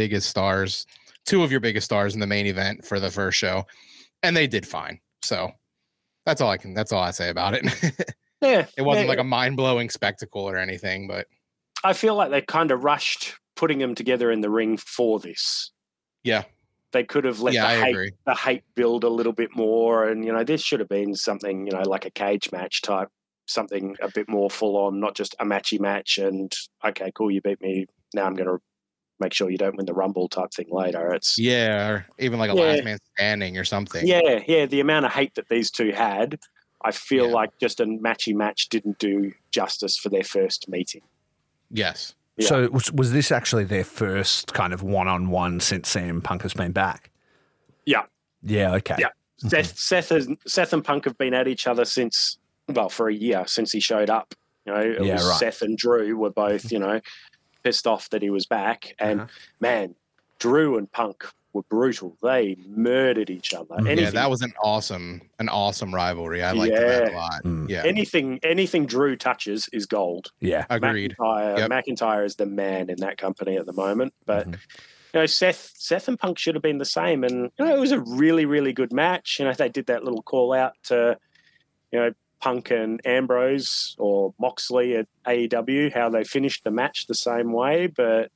of your biggest stars in the main event for the first show, and they did fine. So that's all I say about it. Yeah, it wasn't like a mind blowing spectacle or anything, but I feel like they kind of rushed putting them together in the ring for this. Yeah. They could have let the hate build a little bit more. And, this should have been something, like a cage match type, something a bit more full on, not just a matchy match. And, okay, cool, you beat me. Now I'm going to make sure you don't win the Rumble type thing later. Or even like a last man standing or something. Yeah. The amount of hate that these two had, I feel like just a matchy match didn't do justice for their first meeting. Yes. Yeah. So was this actually their first kind of one-on-one since CM Punk has been back? Yeah. Yeah, okay. Yeah. Seth and Punk have been at each other for a year, since he showed up. Seth and Drew were both, pissed off that he was back. And, man, Drew and Punk were brutal. They murdered each other. That was an awesome rivalry. I liked that a lot. Yeah. Anything Drew touches is gold. Yeah. Agreed. McIntyre is the man in that company at the moment. But Seth and Punk should have been the same. And it was a really, really good match. They did that little call out to Punk and Ambrose or Moxley at AEW, how they finished the match the same way. But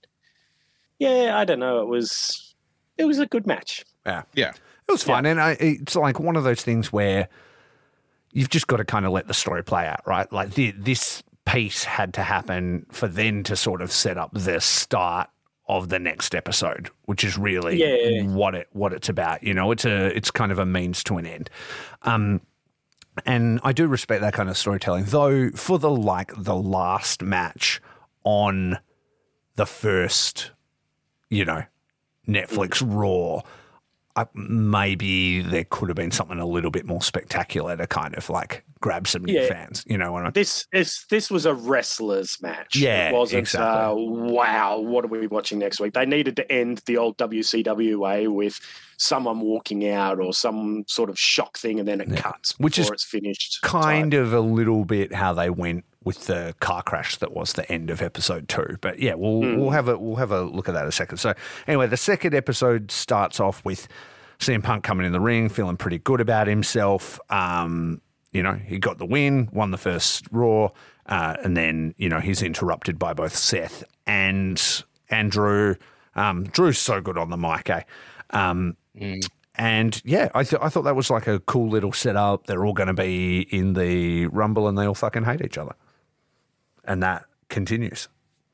I don't know. It was a good match. Yeah. It was fine. And it's like one of those things where you've just got to kind of let the story play out, right? Like this piece had to happen for then to sort of set up the start of the next episode, which is really what it's about. It's kind of a means to an end. And I do respect that kind of storytelling, though for the last match on the first, Netflix Raw, maybe there could have been something a little bit more spectacular to kind of like grab some new fans. You know what I mean? This was a wrestlers match. Yeah, it wasn't. Exactly. Wow, what are we watching next week? They needed to end the old WCW way with someone walking out or some sort of shock thing, and then it cuts which before is it's finished. Kind of a little bit how they went with the car crash that was the end of episode 2. But we'll have a look at that in a second. So anyway, the second episode starts off with CM Punk coming in the ring, feeling pretty good about himself. He got the win, won the first Raw, and then, he's interrupted by both Seth and Drew. Drew's so good on the mic, eh? And yeah, I thought that was like a cool little setup. They're all going to be in the Rumble and they all fucking hate each other. And that continues.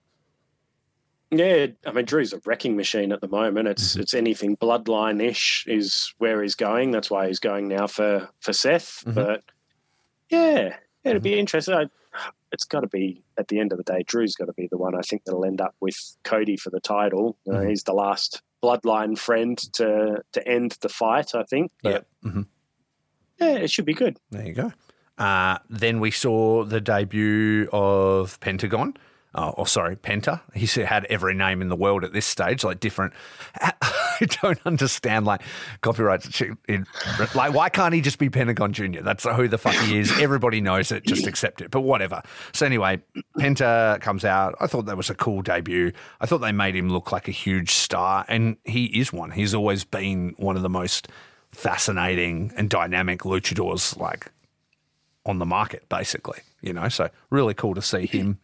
Yeah, I mean, Drew's a wrecking machine at the moment. It's anything bloodline-ish is where he's going. That's why he's going now for Seth. But yeah, it'd be interesting. It's got to be, at the end of the day, Drew's got to be the one I think that'll end up with Cody for the title. He's the last bloodline friend to end the fight, I think. But yeah, it should be good. There you go. Then we saw the debut of Pentagon. Penta. He had every name in the world at this stage, like different. I don't understand, like, copyrights. Like, why can't he just be Pentagon Jr.? That's who the fuck he is. Everybody knows it. Just accept it. But whatever. So anyway, Penta comes out. I thought that was a cool debut. I thought they made him look like a huge star, and he is one. He's always been one of the most fascinating and dynamic luchadors, like, on the market, basically. So really cool to see him.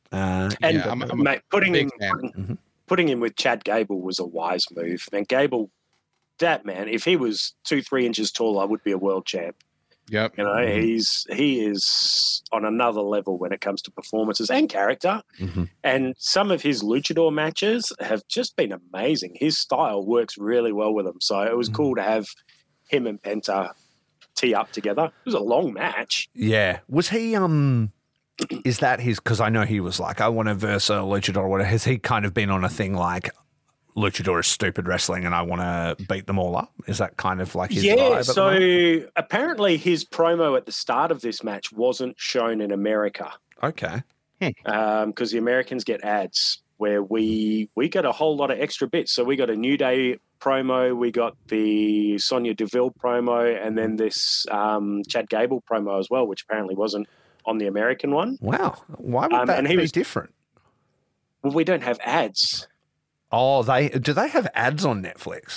Mate, putting him with Chad Gable was a wise move. And Gable, that man, if he was 2-3 inches tall, I would be a world champ. Yep. He is on another level when it comes to performances and character. And some of his luchador matches have just been amazing. His style works really well with him. So it was cool to have him and Penta tee up together. It was a long match. Yeah. Was he is that his, because I know he was like, I want to verse a luchador or whatever. Has he kind of been on a thing like luchador is stupid wrestling and I want to beat them all up? Is that kind of like his vibe? So apparently his promo at the start of this match wasn't shown in America. Okay. Because the Americans get ads where we got a whole lot of extra bits. So we got a New Day promo, we got the Sonya Deville promo, and then this Chad Gable promo as well, which apparently wasn't on the American one. Wow. Why would that be different? Well, we don't have ads. Oh, do they have ads on Netflix?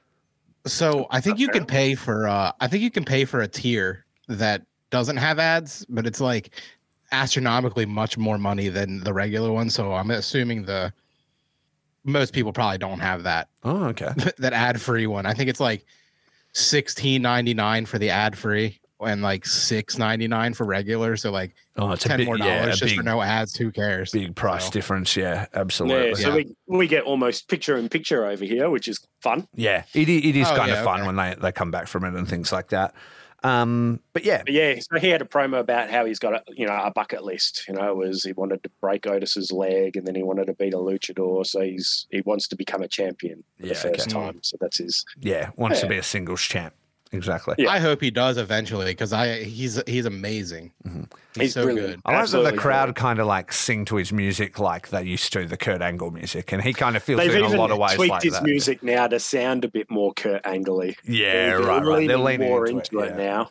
So I think you can pay for a tier that doesn't have ads, but it's like astronomically much more money than the regular one. So I'm assuming most people probably don't have that. Oh, okay. That ad-free one. I think it's like $16.99 for the ad-free and like $6.99 for regular. So like it's $10 more just for no ads. Who cares? Big price difference. Yeah, absolutely. Yeah, so we get almost picture in picture over here, which is fun. Yeah, it is kind of fun when they come back from it and things like that. But yeah, so he had a promo about how he's got a bucket list. Was he wanted to break Otis's leg and then he wanted to beat a luchador. So he wants to become a champion for the first time. So that's his. Yeah, wants to be a singles champ. Exactly. Yeah. I hope he does eventually because he's amazing. He's so brilliant. good. I like that the crowd kind of like sing to his music like they used to the Kurt Angle music, and he kind of feels it in a lot of ways like that. They've even tweaked his music now to sound a bit more Kurt Angle-y. Yeah, right. They're leaning more into it now.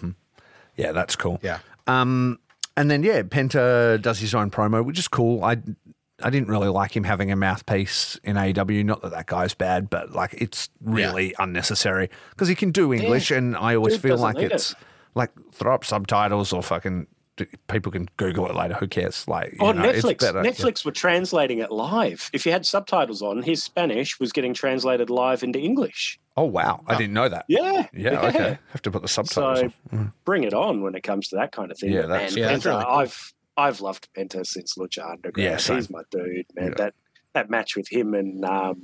Yeah, that's cool. Yeah. And then Penta does his own promo, which is cool. I didn't really like him having a mouthpiece in AEW. Not that guy's bad, but like it's really unnecessary because he can do English, and I always feel like it's like throw up subtitles or fucking people can Google it later. Who cares? Like, Netflix. It's better. Netflix were translating it live. If you had subtitles on, his Spanish was getting translated live into English. Oh wow, I didn't know that. Yeah. Okay. Have to put the subtitles on. Bring it on when it comes to that kind of thing. Yeah, that's Penta, really cool. I've loved Penta since Lucha Underground. Yeah, same. He's my dude, man. Yeah. That match with him and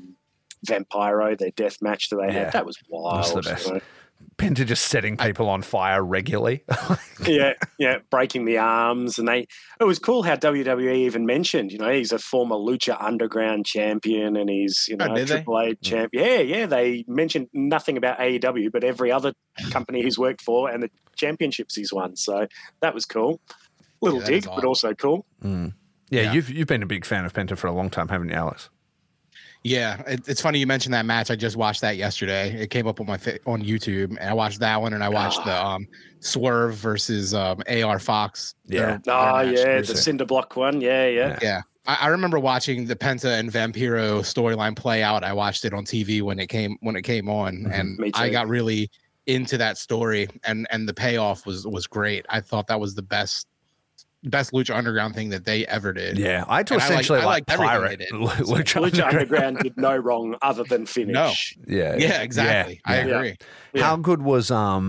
Vampiro, their death match that they had, that was wild. That's the best. Penta just setting people on fire regularly. yeah, breaking the arms. And it was cool how WWE even mentioned, he's a former Lucha Underground champion and he's, Triple A champ. Yeah, they mentioned nothing about AEW, but every other company he's worked for and the championships he's won. So that was cool. Little dig, but also cool. Yeah, you've been a big fan of Penta for a long time, haven't you, Alex? Yeah, it's funny you mentioned that match. I just watched that yesterday. It came up on on YouTube, and I watched that one, and I watched the Swerve versus AR Fox. Yeah. The Cinder Block one. Yeah. I remember watching the Penta and Vampiro storyline play out. I watched it on TV when it came on, and I got really into that story, and the payoff was great. I thought that was the best Lucha Underground thing that they ever did. Yeah, I had to essentially like pirate Lucha Underground did no wrong other than finish. No. Yeah, exactly. I agree. Yeah. How good was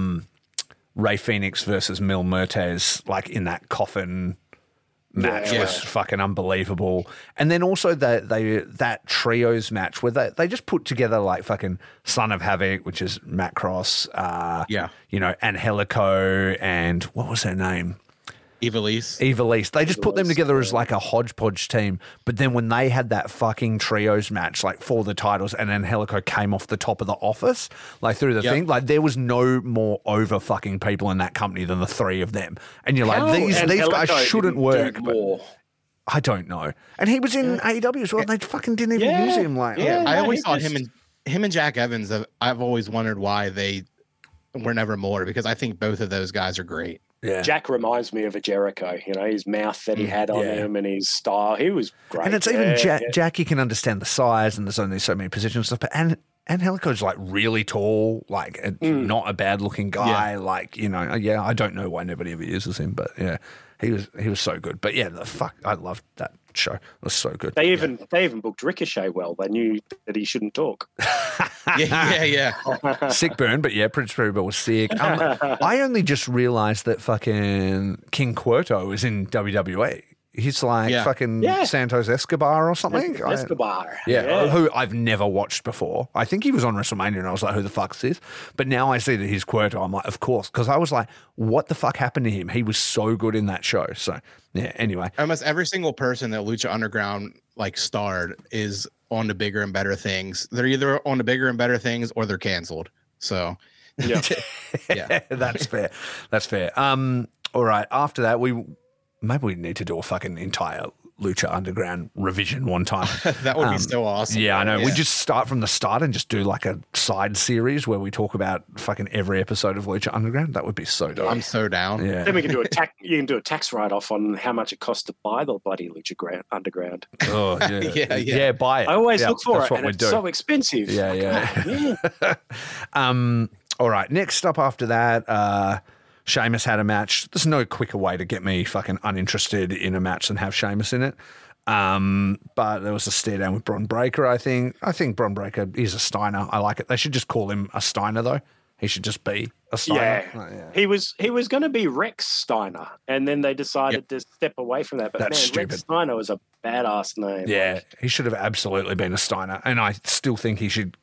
Rey Fenix versus Mil Muertes, like in that coffin match was fucking unbelievable. And then also that trios match where they just put together like fucking Son of Havoc, which is Matt Cross, Angelico, and what was her name? Ivelisse. They just put them together as like a hodgepodge team. But then when they had that fucking trios match, like for the titles, and Angelico came off the top of the office, like through the thing, like there was no more over fucking people in that company than the three of them. And you're like, these guys shouldn't work. But I don't know. And he was in AEW as well. And they fucking didn't even use him. Like, I always thought him and Jack Evans. I've always wondered why they were never more, because I think both of those guys are great. Yeah. Jack reminds me of a Jericho, his mouth that he had on him and his style. He was great. And it's even Jack, you can understand the size and there's only so many positions and stuff. But Angelico's like really tall, like not a bad looking guy. Yeah. Like, I don't know why nobody ever uses him, but yeah, he was so good. But yeah, I loved that show. It was so good. They even booked Ricochet well. They knew that he shouldn't talk. Yeah. Sick burn, but yeah, Prince Pruitt was sick. I only just realized that fucking King Cuerto is in WWE. He's like fucking Santos Escobar or something. Escobar. Who I've never watched before. I think he was on WrestleMania and I was like, who the fuck's this? But now I see that he's Cuerto. I'm like, of course. Because I was like, what the fuck happened to him? He was so good in that show. So, yeah, anyway. Almost every single person that Lucha Underground like starred is on to bigger and better things. They're either on to bigger and better things or they're canceled. So, yeah. That's fair. That's fair. All right. After that, maybe we need to do a fucking entire Lucha Underground revision one time. That would be so awesome. Yeah, I know. We just start from the start and just do like a side series where we talk about fucking every episode of Lucha Underground. That would be so dope. I'm so down. Yeah. Then we can do you can do a tax write-off on how much it costs to buy the bloody Lucha Underground. Oh, yeah. Yeah, buy it. I always look for it, and it's so expensive. Yeah. All right, next up after that, Sheamus had a match. There's no quicker way to get me fucking uninterested in a match than have Sheamus in it. But there was a stare down with Bron Breakker, I think. I think Bron Breakker is a Steiner. I like it. They should just call him a Steiner, though. He should just be a Steiner. He was going to be Rex Steiner, and then they decided to step away from that. But that's stupid. Rex Steiner was a badass name. Yeah, he should have absolutely been a Steiner. And I still think he should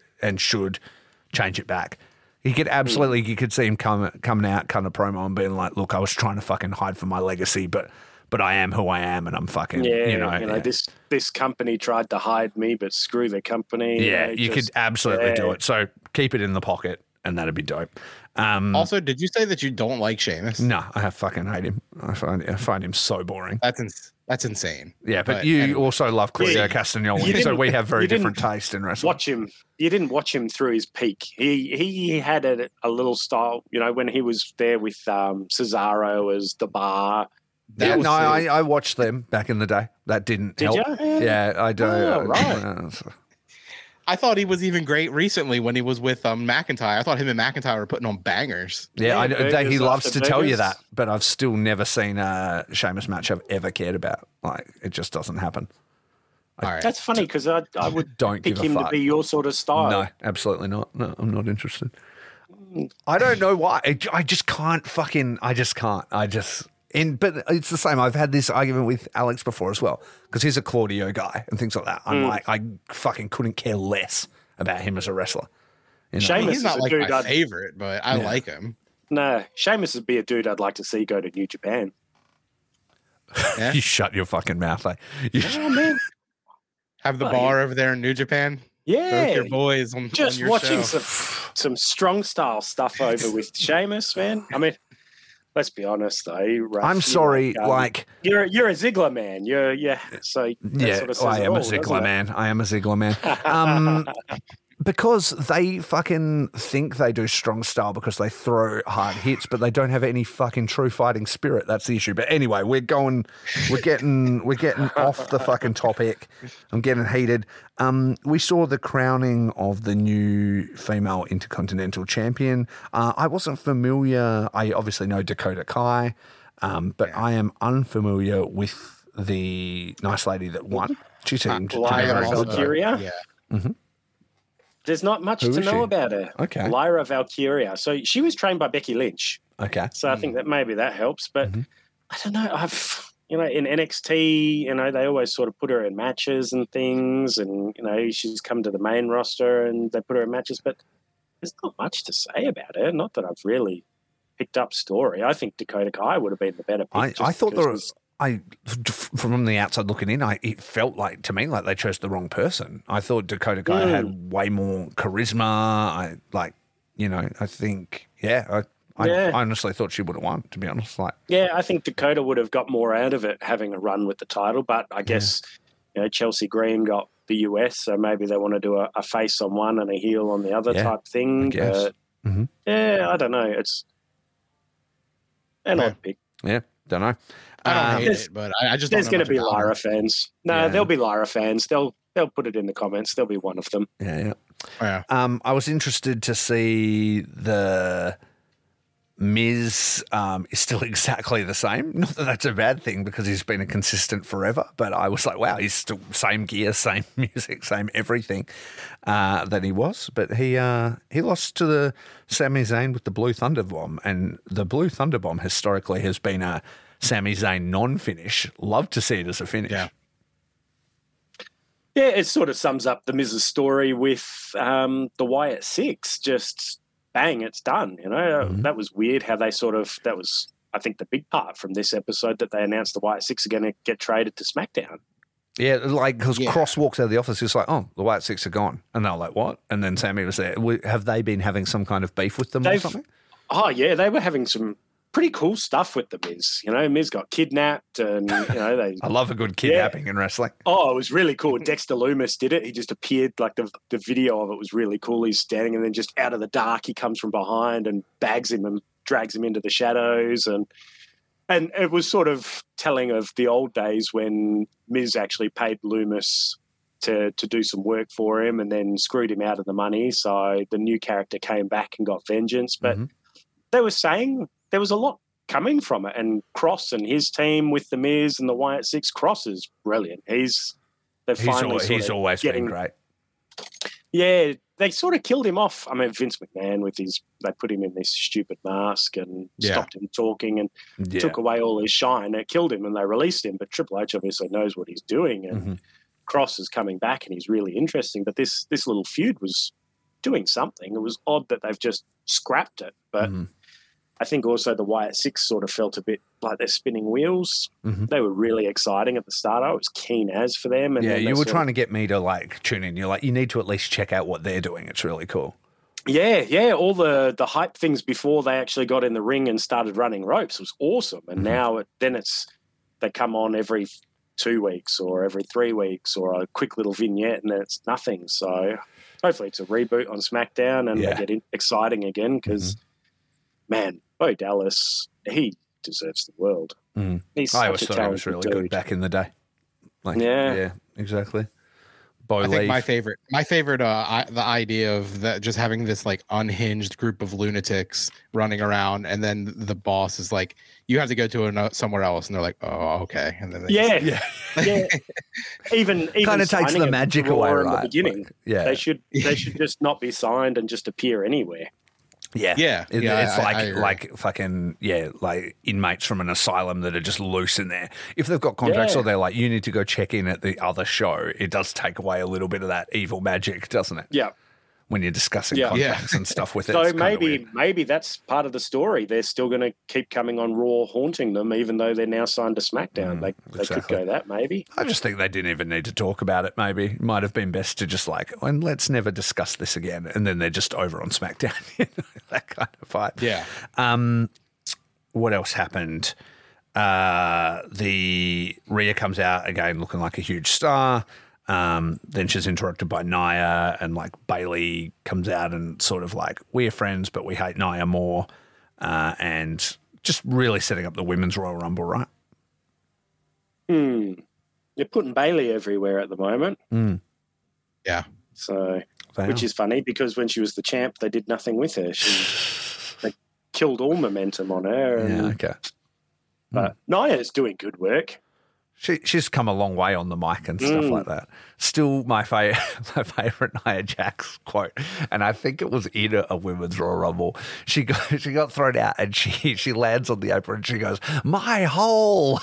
change it back. He could absolutely, you could see him coming out, kind of promo and being like, look, I was trying to fucking hide from my legacy, but I am who I am and I'm fucking, this company tried to hide me, but screw the company. Yeah, you could absolutely do it. So keep it in the pocket and that'd be dope. Also, did you say that you don't like Sheamus? No, I fucking hate him. I find him so boring. That's insane. Yeah, but you also love Claudio Castagnoli, so we have very different taste in wrestling. You didn't watch him through his peak. He had a little style, when he was there with Cesaro as the bar. I watched them back in the day. That didn't help. Did you? Yeah, I don't. Oh, right. I thought he was even great recently when he was with McIntyre. I thought him and McIntyre were putting on bangers. Yeah, he loves to tell you that, but I've still never seen a Sheamus match I've ever cared about. Like, it just doesn't happen. All right. That's funny because I would pick him to be your sort of style. No, absolutely not. No, I'm not interested. I don't know why. I just can't fucking. I just can't. But it's the same. I've had this argument with Alex before as well because he's a Claudio guy and things like that. I'm like, I fucking couldn't care less about him as a wrestler. Sheamus is not like my favorite, but I like him. No, Sheamus would be a dude I'd like to see go to New Japan. Yeah? You shut your fucking mouth. Man. Have the bar over there in New Japan. Yeah, both your boys on your watching show. some strong style stuff over with Sheamus, man. I mean, let's be honest though. I'm sorry, you're a Ziggler man. I am a Ziggler man. Because they fucking think they do strong style because they throw hard hits, but they don't have any fucking true fighting spirit. That's the issue. But anyway, we're getting off the fucking topic. I'm getting heated. We saw the crowning of the new female Intercontinental Champion. I wasn't familiar. I obviously know Dakota Kai, but I am unfamiliar with the nice lady that won. She seemed to be Lyra very good. Valkyria. Yeah. Mm-hmm. There's not much Who to is know she? about her. Okay. Lyra Valkyria. So she was trained by Becky Lynch. Okay. So I think that maybe that helps. But I don't know. In NXT, they always sort of put her in matches and things. And, she's come to the main roster and they put her in matches. But there's not much to say about her. Not that I've really picked up story. I think Dakota Kai would have been the better pick. I thought from the outside looking in, it felt like to me like they chose the wrong person. I thought Dakota Kai had way more charisma. I think, I honestly thought she would have won, to be honest. I think Dakota would have got more out of it having a run with the title, but I guess Chelsea Green got the US, so maybe they want to do a face on one and a heel on the other type thing. I guess. I don't know. It's an odd pick. Yeah, don't know. I don't hate it, but I just there's going to be Lyra fans. No, there'll be Lyra fans. They'll put it in the comments. There'll be one of them. Yeah. Yeah. I was interested to see the Miz is still exactly the same. Not that that's a bad thing because he's been a consistent forever, but I was like, wow, he's still same gear, same music, same everything that he was. But he lost to the Sami Zayn with the Blue Thunder Bomb, and the Blue Thunder Bomb historically has been a Sami Zayn non-finish. Love to see it as a finish. Yeah. Yeah, it sort of sums up the Miz's story with the Wyatt Six. Just bang, it's done. That was weird how they that was, I think, the big part from this episode that they announced the Wyatt Six are going to get traded to SmackDown. Yeah, because Cross walks out of the office, he's like, oh, the Wyatt Six are gone. And they're like, what? And then Sammy was there. Have they been having some kind of beef with them or something? Oh, yeah, they were having some pretty cool stuff with the Miz. Miz got kidnapped and, they... I love a good kidnapping in wrestling. Oh, it was really cool. Dexter Lumis did it. He just appeared, like the video of it was really cool. He's standing and then just out of the dark, he comes from behind and bags him and drags him into the shadows. And it was sort of telling of the old days when Miz actually paid Lumis to do some work for him and then screwed him out of the money. So the new character came back and got vengeance. But they were saying there was a lot coming from it. And Cross and his team with the Miz and the Wyatt Six, Cross is brilliant. He's always been great. Yeah, they sort of killed him off. I mean, Vince McMahon they put him in this stupid mask and stopped him talking and took away all his shine. It killed him and they released him. But Triple H obviously knows what he's doing and Cross is coming back and he's really interesting. But this little feud was doing something. It was odd that they've just scrapped it. But I think also the Wyatt Six sort of felt a bit like they're spinning wheels. They were really exciting at the start. I was keen as for them. And you were trying to get me to tune in. You're like, you need to at least check out what they're doing. It's really cool. Yeah. All the hype things before they actually got in the ring and started running ropes was awesome. And now they come on every 2 weeks or every 3 weeks or a quick little vignette and then it's nothing. So hopefully it's a reboot on SmackDown and they get exciting again because, man, Bo Dallas, he deserves the world. He's I always thought he was really good back in the day. Yeah, exactly. I think my favorite, the idea of that just having this unhinged group of lunatics running around, and then the boss is like, "You have to go to somewhere else," and they're like, "Oh, okay." And then even kind of takes the magic away in the beginning. They should just not be signed and just appear anywhere. It's like inmates from an asylum that are just loose in there. If they've got contracts or they're like, you need to go check in at the other show, it does take away a little bit of that evil magic, doesn't it? Yeah. When you're discussing contracts and stuff with it. So maybe that's part of the story. They're still going to keep coming on Raw, haunting them, even though they're now signed to SmackDown. They could go that, maybe. I just think they didn't even need to talk about it, maybe. It might have been best to just and let's never discuss this again. And then they're just over on SmackDown. That kind of fight. Yeah. What else happened? The Rhea comes out again looking like a huge star. Then she's interrupted by Nia, and like Bailey comes out and sort of like, we're friends, but we hate Nia more. And just really setting up the women's Royal Rumble, right? You're putting Bailey everywhere at the moment. Yeah. So, which is funny because when she was the champ, they did nothing with her. They killed all momentum on her. And, okay. But Nia's doing good work. She's come a long way on the mic and stuff like that. Still my favorite Nia Jax quote, and I think it was in a women's Royal Rumble. She got thrown out and she lands on the apron and she goes, "My hole."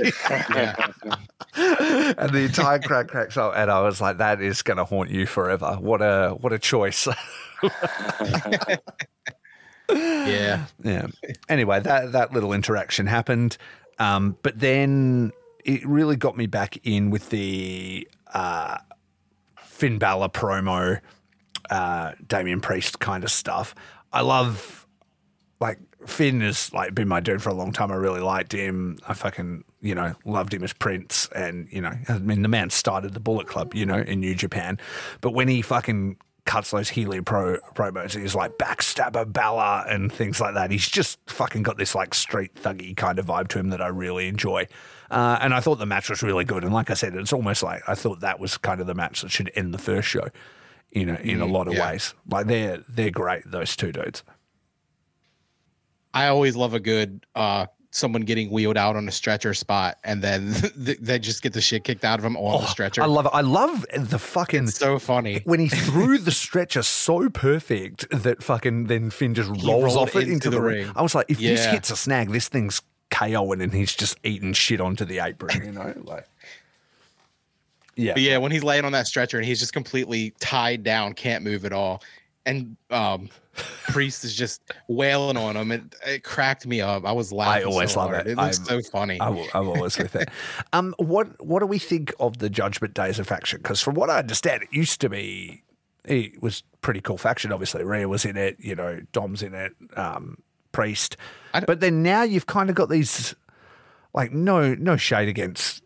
And the entire crowd cracks up, and I was like, that is going to haunt you forever. What a choice. Yeah. Anyway, that little interaction happened, but then it really got me back in with the Finn Balor promo, Damian Priest kind of stuff. I love, like, Finn has like been my dude for a long time. I really liked him. I fucking, loved him as Prince, and I mean, the man started the Bullet Club, in New Japan. But when he fucking cuts those Helio promos, he's like backstabber Balor and things like that. He's just fucking got this like street thuggy kind of vibe to him that I really enjoy. And I thought the match was really good. And like I said, it's almost like I thought that was kind of the match that should end the first show, in a lot of ways. Like they're great, those two dudes. I always love a good someone getting wheeled out on a stretcher spot, and then they just get the shit kicked out of them on the stretcher. I love it. I love the fucking... It's so funny. When he threw the stretcher so perfect that fucking then Finn just rolls off it into the ring. I was like, if this hits a snag, this thing's KOing and he's just eating shit onto the apron, like... Yeah. But yeah, when he's laying on that stretcher and he's just completely tied down, can't move at all, and Priest is just wailing on him. It cracked me up. I was laughing. I always love it. It was so funny. I'm always with it. What do we think of the Judgment Day as a faction? Because from what I understand, it used to be, it was a pretty cool faction. Obviously, Rhea was in it. Dom's in it. Priest. But then now you've kind of got these, like, no shade against,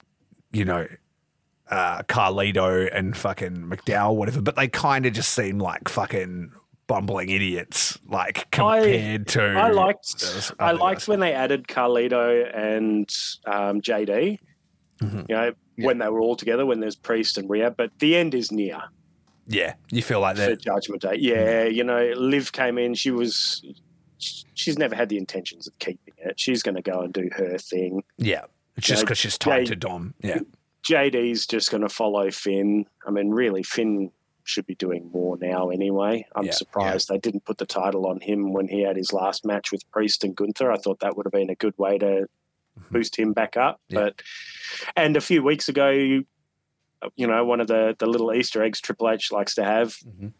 Carlito and fucking McDowell, whatever, but they kind of just seem like fucking bumbling idiots, like, compared to... I liked when they added Carlito and JD, when they were all together, when there's Priest and Rhea, but the end is near. Yeah, you feel like that. For Judgment Day. Yeah, Liv came in, she's never had the intentions of keeping it. She's going to go and do her thing. Yeah, it's just because she's tied to Dom. Yeah. JD's just going to follow Finn. I mean, really, Finn should be doing more now anyway. I'm surprised they didn't put the title on him when he had his last match with Priest and Gunther. I thought that would have been a good way to boost him back up. Yeah. And a few weeks ago, one of the little Easter eggs Triple H likes to have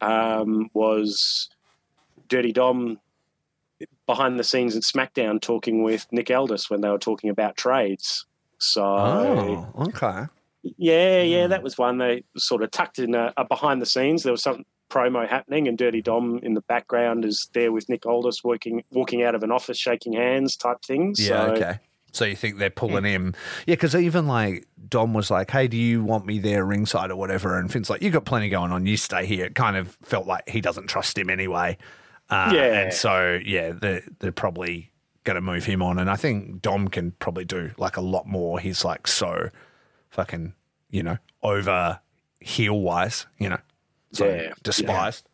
was Dirty Dom behind the scenes at SmackDown talking with Nick Aldis when they were talking about trades. So, okay. Yeah, that was one. They sort of tucked in a behind the scenes. There was some promo happening, and Dirty Dom in the background is there with Nick Aldis walking out of an office, shaking hands type things. Yeah, okay. So you think they're pulling him? Yeah, because even like Dom was like, "Hey, do you want me there ringside or whatever?" And Finn's like, "You got plenty going on. You stay here." It kind of felt like he doesn't trust him anyway. And so they're probably going to move him on, and I think Dom can probably do like a lot more. He's like so fucking, over heel wise, despised.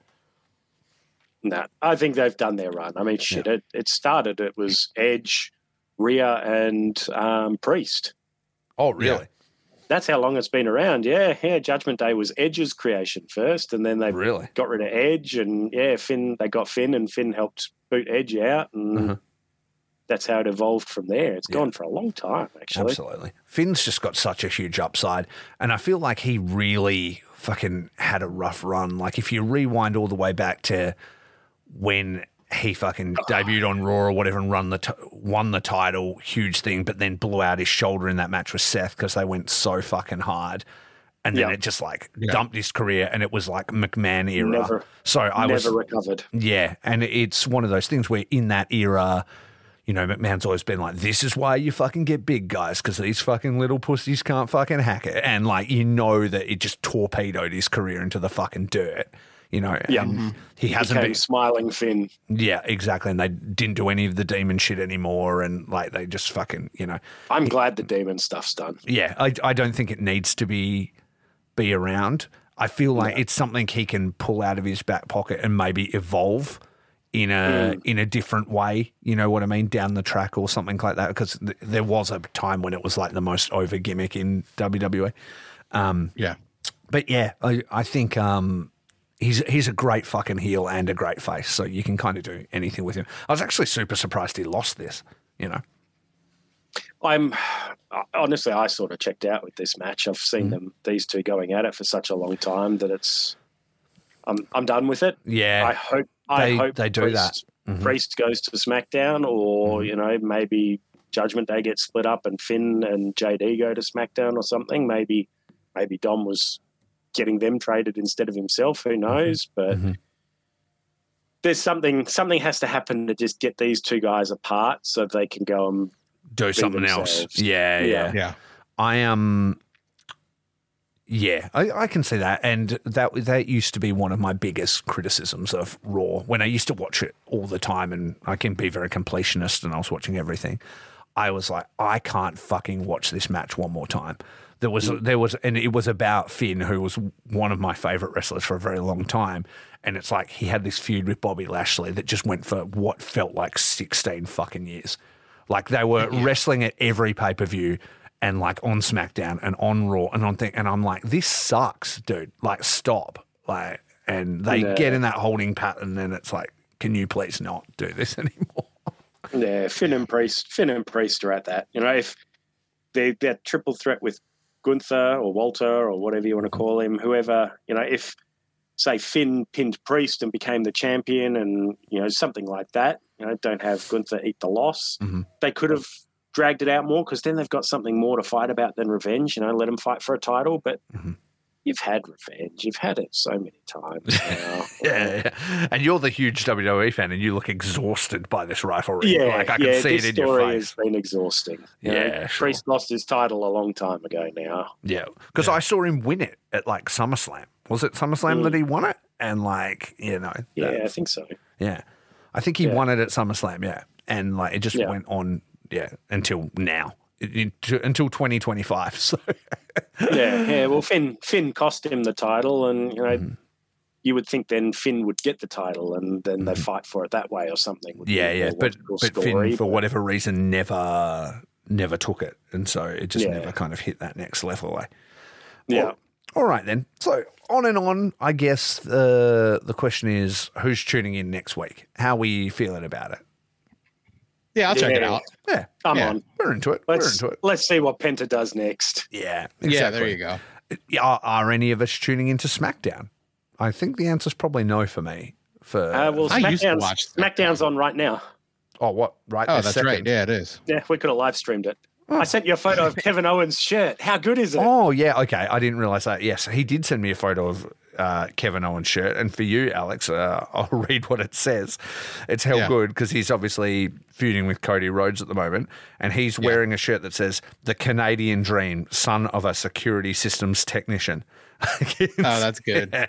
No, I think they've done their run. I mean, shit, it started, it was Edge, Rhea, and Priest. Oh, really? Yeah. That's how long it's been around. Yeah. Judgment Day was Edge's creation first, and then they got rid of Edge, and Finn. They got Finn, and Finn helped boot Edge out, and that's how it evolved from there. It's gone for a long time, actually. Absolutely. Finn's just got such a huge upside, and I feel like he really fucking had a rough run. Like, if you rewind all the way back to when he fucking debuted on Raw or whatever and won the title, huge thing, but then blew out his shoulder in that match with Seth because they went so fucking hard. And then it just dumped his career, and it was like McMahon era. Never recovered. Yeah, and it's one of those things where in that era, you know, McMahon's always been like, this is why you fucking get big guys, because these fucking little pussies can't fucking hack it. And like, you know that it just torpedoed his career into the fucking dirt, you know. Yeah. And he hasn't been smiling Finn. Yeah, exactly. And they didn't do any of the demon shit anymore. And like, they just fucking, you know. I'm glad the demon stuff's done. Yeah, I don't think it needs to be around. I feel like it's something he can pull out of his back pocket and maybe evolve in a different way, you know what I mean, down the track or something like that, because there was a time when it was like the most over gimmick in WWE. But yeah, I think he's a great fucking heel and a great face, so you can kind of do anything with him. I was actually super surprised he lost this, you know. I'm honestly, I sort of checked out with this match. I've seen these two going at it for such a long time that I'm done with it. Yeah, I hope they do that. Priest goes to SmackDown, or you know, maybe Judgment Day gets split up and Finn and JD go to SmackDown or something. Maybe Dom was getting them traded instead of himself. Who knows? But there's something has to happen to just get these two guys apart so they can go and do something else. Yeah. I am. I can see that, and that used to be one of my biggest criticisms of Raw when I used to watch it all the time, and I can be very completionist, and I was watching everything. I was like, I can't fucking watch this match one more time. There was, and it was about Finn, who was one of my favorite wrestlers for a very long time, and it's like he had this feud with Bobby Lashley that just went for what felt like 16 fucking years. Like they were wrestling at every pay-per-view and like on SmackDown and on Raw and on thing. And I'm like, this sucks, dude. Like, stop. Like, and they get in that holding pattern and it's like, can you please not do this anymore? Yeah, Finn and Priest are at that. You know, if they're triple threat with Gunther or Walter or whatever you want to call him, whoever, you know, if say Finn pinned Priest and became the champion and, you know, something like that, you know, don't have Gunther eat the loss. They could have dragged it out more because then they've got something more to fight about than revenge, you know, let them fight for a title. But you've had revenge. You've had it so many times now. yeah. And you're the huge WWE fan and you look exhausted by this rivalry. Like I can see it in your face. This story has been exhausting. You know, sure. Priest lost his title a long time ago now. Yeah, because I saw him win it at like SummerSlam. Was it SummerSlam that he won it? And like, you know. Yeah, I think so. Yeah. I think he won it at SummerSlam, yeah. And like it just went on, until now. Until 2025. So Well, Finn cost him the title, and you know, you would think then Finn would get the title, and then they fight for it that way or something. But Finn, for whatever reason, never took it, and so it just never kind of hit that next level. Yeah. All right then. So on and on. I guess the question is, who's tuning in next week? How are we feeling about it? Yeah, I'll check it out. Yeah, I'm on. We're into it. Let's see what Penta does next. Yeah, exactly. Yeah, there you go. Are any of us tuning into SmackDown? I think the answer's probably no for me. I used to watch SmackDown's on right now. Oh, what? Right. Oh, that's right. Yeah, it is. Yeah, we could have live streamed it. I sent you a photo of Kevin Owens' shirt. How good is it? Oh, yeah. Okay. I didn't realize that. Yes, he did send me a photo of Kevin Owens' shirt. And for you, Alex, I'll read what it says. It's hell good because he's obviously feuding with Cody Rhodes at the moment. And he's wearing a shirt that says, "The Canadian Dream, son of a security systems technician." Oh, that's good.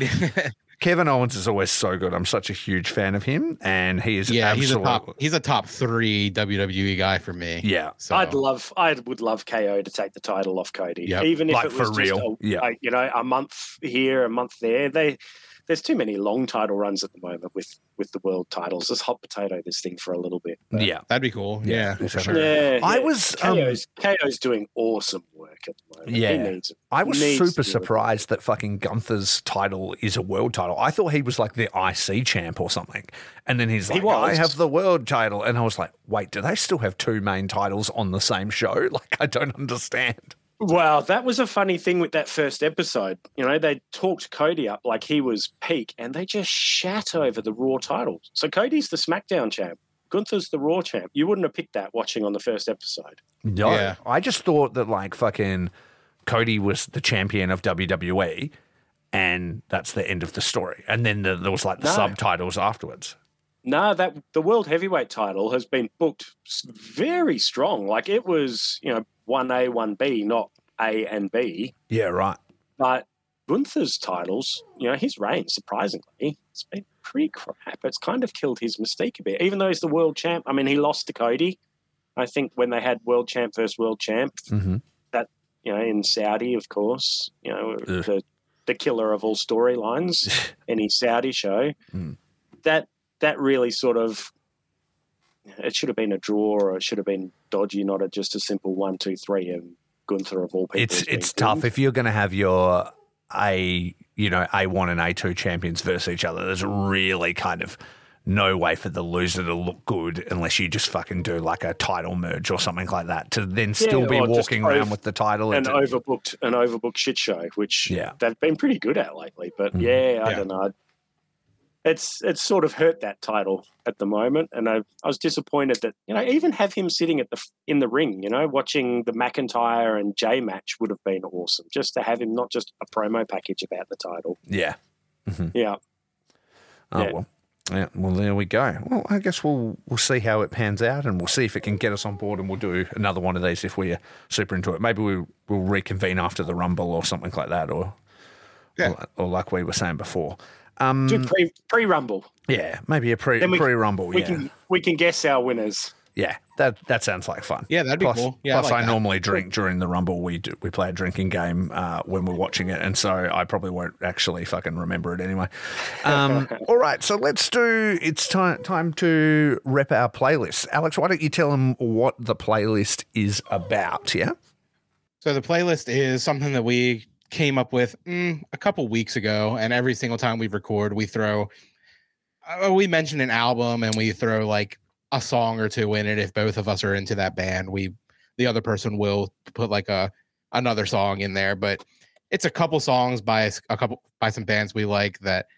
Kevin Owens is always so good. I'm such a huge fan of him, and he is absolutely he's a top 3 WWE guy for me. Yeah, so. I would love KO to take the title off Cody, yep. even if like it was for real. you know, a month here, a month there. There's too many long title runs at the moment with the world titles. Just hot potato this thing for a little bit. But that'd be cool. Yeah, for sure. Yeah, I was KO's doing awesome work at the moment. Yeah, I was super surprised that fucking Gunther's title is a world title. I thought he was like the IC champ or something, and then he's like, "I have the world title," and I was like, "Wait, do they still have 2 main titles on the same show?" Like, I don't understand. Well, that was a funny thing with that first episode. You know, they talked Cody up like he was peak, and they just shat over the Raw titles. So Cody's the SmackDown champ. Gunther's the Raw champ. You wouldn't have picked that watching on the first episode. No, I just thought that like fucking Cody was the champion of WWE, and that's the end of the story. And then there was like the subtitles afterwards. No, that the world heavyweight title has been booked very strong. Like it was, 1A, 1B, not A and B. Yeah, right. But Gunther's titles, his reign, surprisingly, it's been pretty crap. It's kind of killed his mystique a bit. Even though he's the world champ, I mean, he lost to Cody. I think when they had world champ versus world champ, that, in Saudi, of course, the killer of all storylines, any Saudi show, that really sort of, it should have been a draw or it should have been dodgy, not just a simple 1, 2, 3. And Gunther of all people. It's tough if you're going to have your A1 and A2 champions versus each other. There's really kind of no way for the loser to look good unless you just fucking do like a title merge or something like that to then still be walking around with the title. An overbooked shit show, which they've been pretty good at lately. But I don't know. It's sort of hurt that title at the moment, and I was disappointed that even have him sitting in the ring, watching the McIntyre and Jay match would have been awesome. Just to have him, not just a promo package about the title. Yeah, yeah. Oh well, yeah. Well, there we go. Well, I guess we'll see how it pans out, and we'll see if it can get us on board, and we'll do another one of these if we're super into it. Maybe we'll reconvene after the Rumble or something like that, or like we were saying before. Do pre-Rumble. Yeah, maybe a pre-Rumble. We can guess our winners. Yeah, that sounds like fun. Yeah, that'd be cool. Yeah, plus, I normally drink during the Rumble. We play a drinking game when we're watching it, and so I probably won't actually fucking remember it anyway. All right, so let's do. It's time to rep our playlist. Alex, why don't you tell them what the playlist is about? Yeah. So the playlist is something that we came up with a couple weeks ago, and every single time we record, we throw we mention an album and we throw like a song or two in it. If both of us are into that band, the other person will put like another song in there, but it's a couple songs by some bands we like that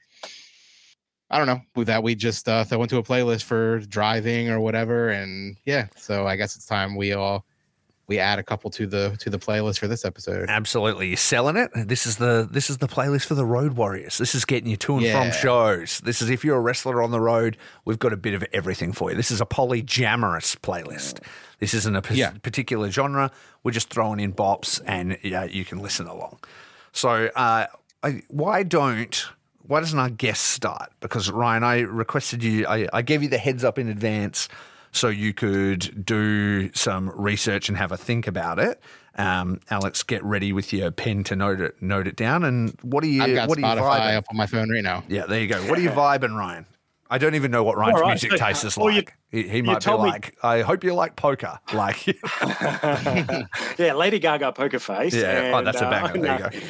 I don't know, that we just throw into a playlist for driving or whatever. And so I guess it's time we add a couple to the playlist for this episode. Absolutely. You're selling it. This is the playlist for the road warriors. This is getting you to and from shows. This is if you're a wrestler on the road, we've got a bit of everything for you. This is a polyjamorous playlist. This isn't a particular genre. We're just throwing in bops and you can listen along. So why doesn't our guest start? Because Ryan, I requested you, I gave you the heads up in advance so you could do some research and have a think about it. Alex, get ready with your pen to note it down. And what are you? I've got what Spotify are you up on my phone right now. Yeah, there you go. What are you vibing, Ryan? I don't even know what Ryan's music taste is like. He might be like, I hope you like poker. Like, yeah, Lady Gaga, Poker Face. Yeah, and, that's a banger. There you go.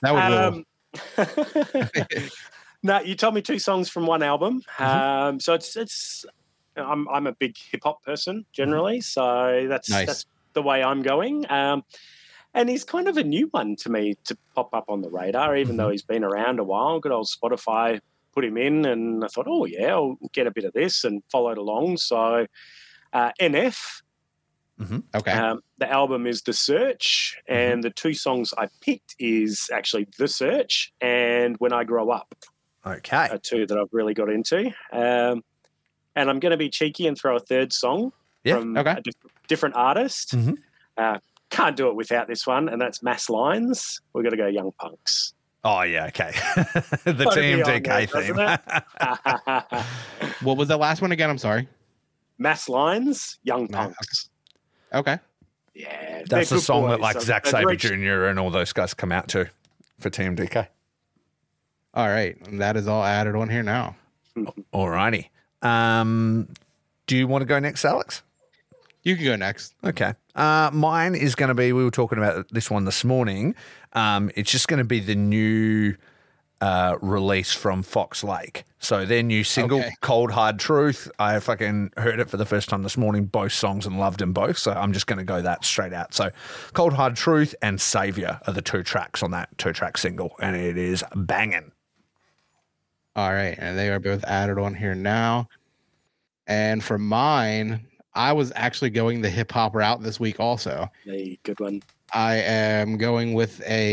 That would rule. No, you told me 2 songs from one album. So it's. I'm a big hip hop person generally, so that's the way I'm going. And he's kind of a new one to me to pop up on the radar, even though he's been around a while. Good old Spotify put him in, and I thought, oh yeah, I'll get a bit of this, and followed along. So NF. Okay. The album is The Search, and the 2 songs I picked is actually The Search and When I Grow Up. Okay. Are 2 that I've really got into. And I'm going to be cheeky and throw a third song from a different artist. Can't do it without this one, and that's Mass Lines. We've got to go Young Punks. Oh, yeah, okay. The TMDK theme. What was the last one again? I'm sorry. Mass Lines, Young Punks. Okay. Yeah. That's the song that like Zack Sabre Jr. and all those guys come out to for TMDK. All right. That is all added on here now. All righty. Do you want to go next, Alex? You can go next. Okay. Mine is going to be, we were talking about this one this morning. It's just going to be the new release from Fox Lake. So their new single, Cold Hard Truth. I fucking heard it for the first time this morning, both songs, and loved them both. So I'm just going to go that straight out. So Cold Hard Truth and Savior are the 2 tracks on that 2-track single, and it is banging. All right. And they are both added on here now. And for mine, I was actually going the hip hop route this week also. Hey, good one. I am going with a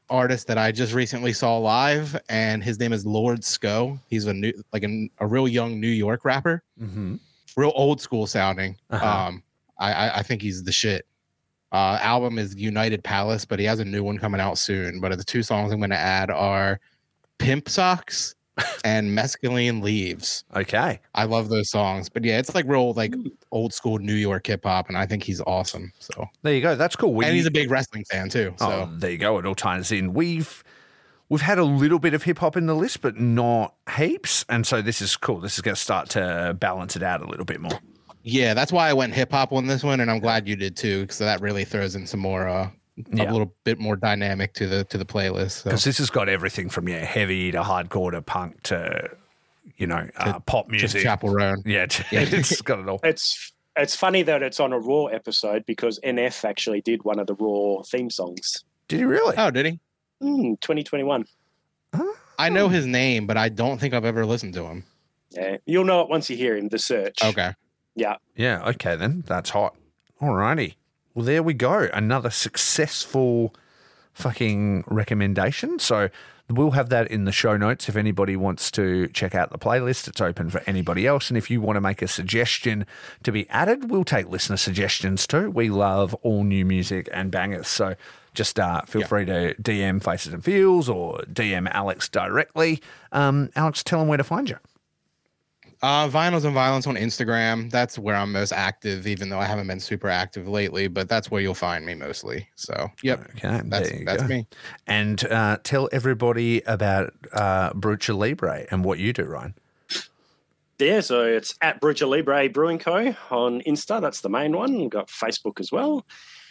artist that I just recently saw live, and his name is Lord Sco. He's a real young New York rapper, real old school sounding. I think he's the shit. Album is United Palace, but he has a new one coming out soon. But the 2 songs I'm going to add are Pimp Socks and Mescaline Leaves. Okay. I love those songs. But yeah, it's like real like old school New York hip hop, and I think he's awesome. So there you go. That's cool. And he's a big wrestling fan too. So there you go. It all ties in. We've had a little bit of hip hop in the list, but not heaps. And so this is cool. This is going to start to balance it out a little bit more. Yeah, that's why I went hip hop on this one, and I'm glad you did too, because that really throws in some more a little bit more dynamic to the playlist. Because this has got everything from heavy to hardcore to punk to pop music. To Chapel Roan. Yeah, it's got it all. It's funny that it's on a Raw episode because NF actually did one of the Raw theme songs. Did he really? Oh, did he? 2021. I know his name, but I don't think I've ever listened to him. Yeah, you'll know it once you hear him. The Search. Okay. Yeah. Yeah. Okay, then that's hot. All righty. Well, there we go. Another successful fucking recommendation. So we'll have that in the show notes if anybody wants to check out the playlist. It's open for anybody else. And if you want to make a suggestion to be added, we'll take listener suggestions too. We love all new music and bangers. So just feel free to DM Faces and Feels or DM Alex directly. Alex, tell them where to find you. Vinyls and Violence on Instagram. That's where I'm most active, even though I haven't been super active lately, but that's where you'll find me mostly. So, yep. Okay, that's me. And tell everybody about Brucha Libre and what you do, Ryan. Yeah, so it's at Brucha Libre Brewing Co. on Insta. That's the main one. We've got Facebook as well.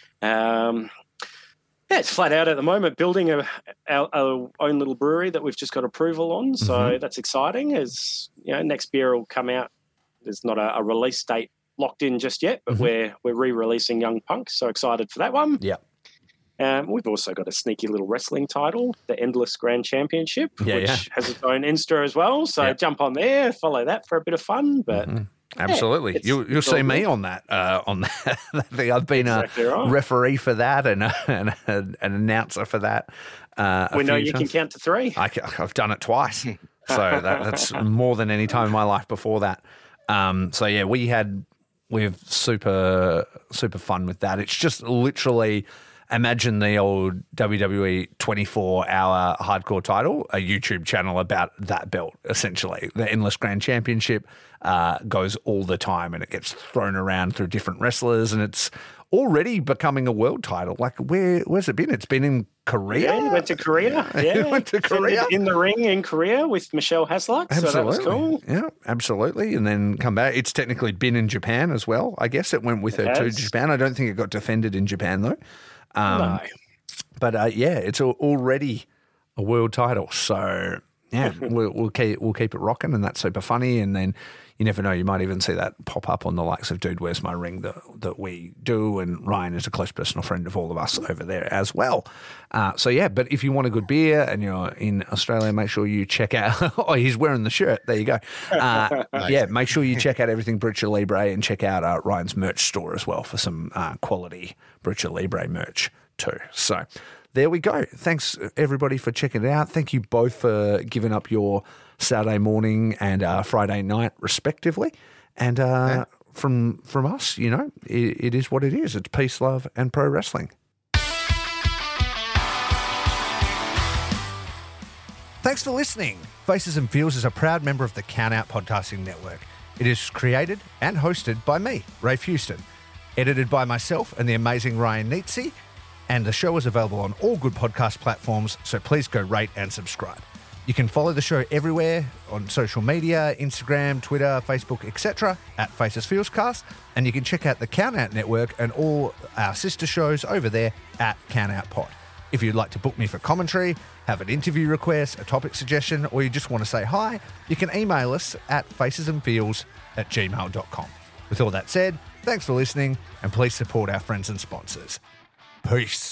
It's flat out at the moment, building our own little brewery that we've just got approval on. So that's exciting. As next beer will come out. There's not a release date locked in just yet, but we're re-releasing Young Punk. So excited for that one. Yeah. We've also got a sneaky little wrestling title, the Endless Grand Championship, which has its own Insta as well. So jump on there, follow that for a bit of fun. But absolutely, you'll see me on that thing. I've been exactly a referee for that and an announcer for that. We know you can count to 3. I've done it twice, so that's more than any time in my life before that. So yeah, we've super fun with that. It's just literally. Imagine the old WWE 24-hour hardcore title, a YouTube channel about that belt, essentially. The Endless Grand Championship goes all the time, and it gets thrown around through different wrestlers, and it's already becoming a world title. Like, where's it been? It's been in Korea? Yeah, it went to Korea. Yeah, it went to Korea. In the ring in Korea with Michelle Hasluck, so that was cool. Yeah, absolutely. And then come back. It's technically been in Japan as well. I guess it went with her to Japan. I don't think it got defended in Japan, though. No. But it's already a world title. So yeah, we'll keep it rocking, and that's super funny. And then you never know, you might even see that pop up on the likes of Dude, Where's My Ring that we do. And Ryan is a close personal friend of all of us over there as well. So yeah, but if you want a good beer and you're in Australia, make sure you check out. Oh, he's wearing the shirt. There you go. Nice. Yeah, make sure you check out everything Brucha Libre and check out Ryan's merch store as well for some quality Brucha Libre merch too. So there we go. Thanks everybody for checking it out. Thank you both for giving up your Saturday morning and Friday night respectively. And from us, it is what it is. It's peace, love, and pro wrestling. Thanks for listening. Faces and Feels is a proud member of the Count Out Podcasting Network. It is created and hosted by me, Rafe Houston, edited by myself and the amazing Ryan Nietzsche, and the show is available on all good podcast platforms, so please go rate and subscribe. You can follow the show everywhere on social media, Instagram, Twitter, Facebook, etc. at Faces Feels Cast, and you can check out the Count Out Network and all our sister shows over there at Count Out Pod. If you'd like to book me for commentary, have an interview request, a topic suggestion, or you just want to say hi, you can email us at facesandfeels@gmail.com. With all that said, thanks for listening, and please support our friends and sponsors. Peace.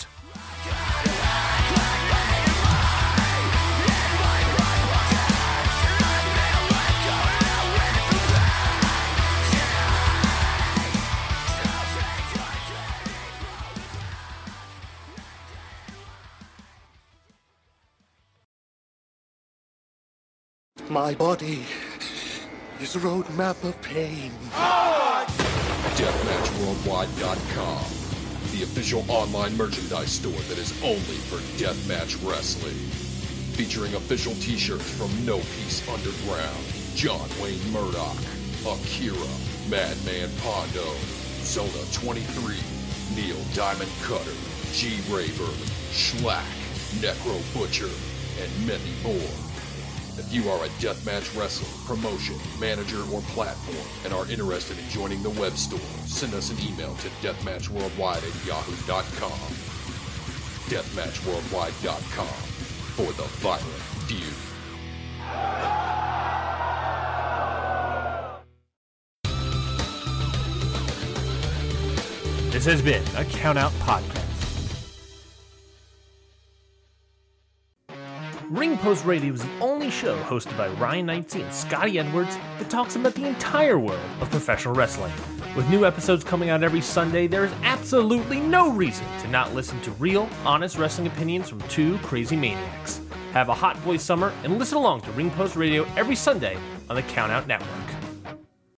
My body is a roadmap of pain. DeathmatchWorldwide.com, the official online merchandise store that is only for deathmatch wrestling. Featuring official t-shirts from No Peace Underground, John Wayne Murdoch, Akira, Madman Pondo, Zona 23, Neil Diamond Cutter, G. Rayburn, Schlack, Necro Butcher, and many more. If you are a deathmatch wrestler, promotion, manager, or platform and are interested in joining the web store, send us an email to deathmatchworldwide@yahoo.com. Deathmatchworldwide.com for the violent feud. This has been a Countout Podcast. Ring Post Radio is the only show hosted by Ryan Knightsey and Scotty Edwards that talks about the entire world of professional wrestling. With new episodes coming out every Sunday, there is absolutely no reason to not listen to real, honest wrestling opinions from two crazy maniacs. Have a hot boy summer and listen along to Ring Post Radio every Sunday on the Countout Network.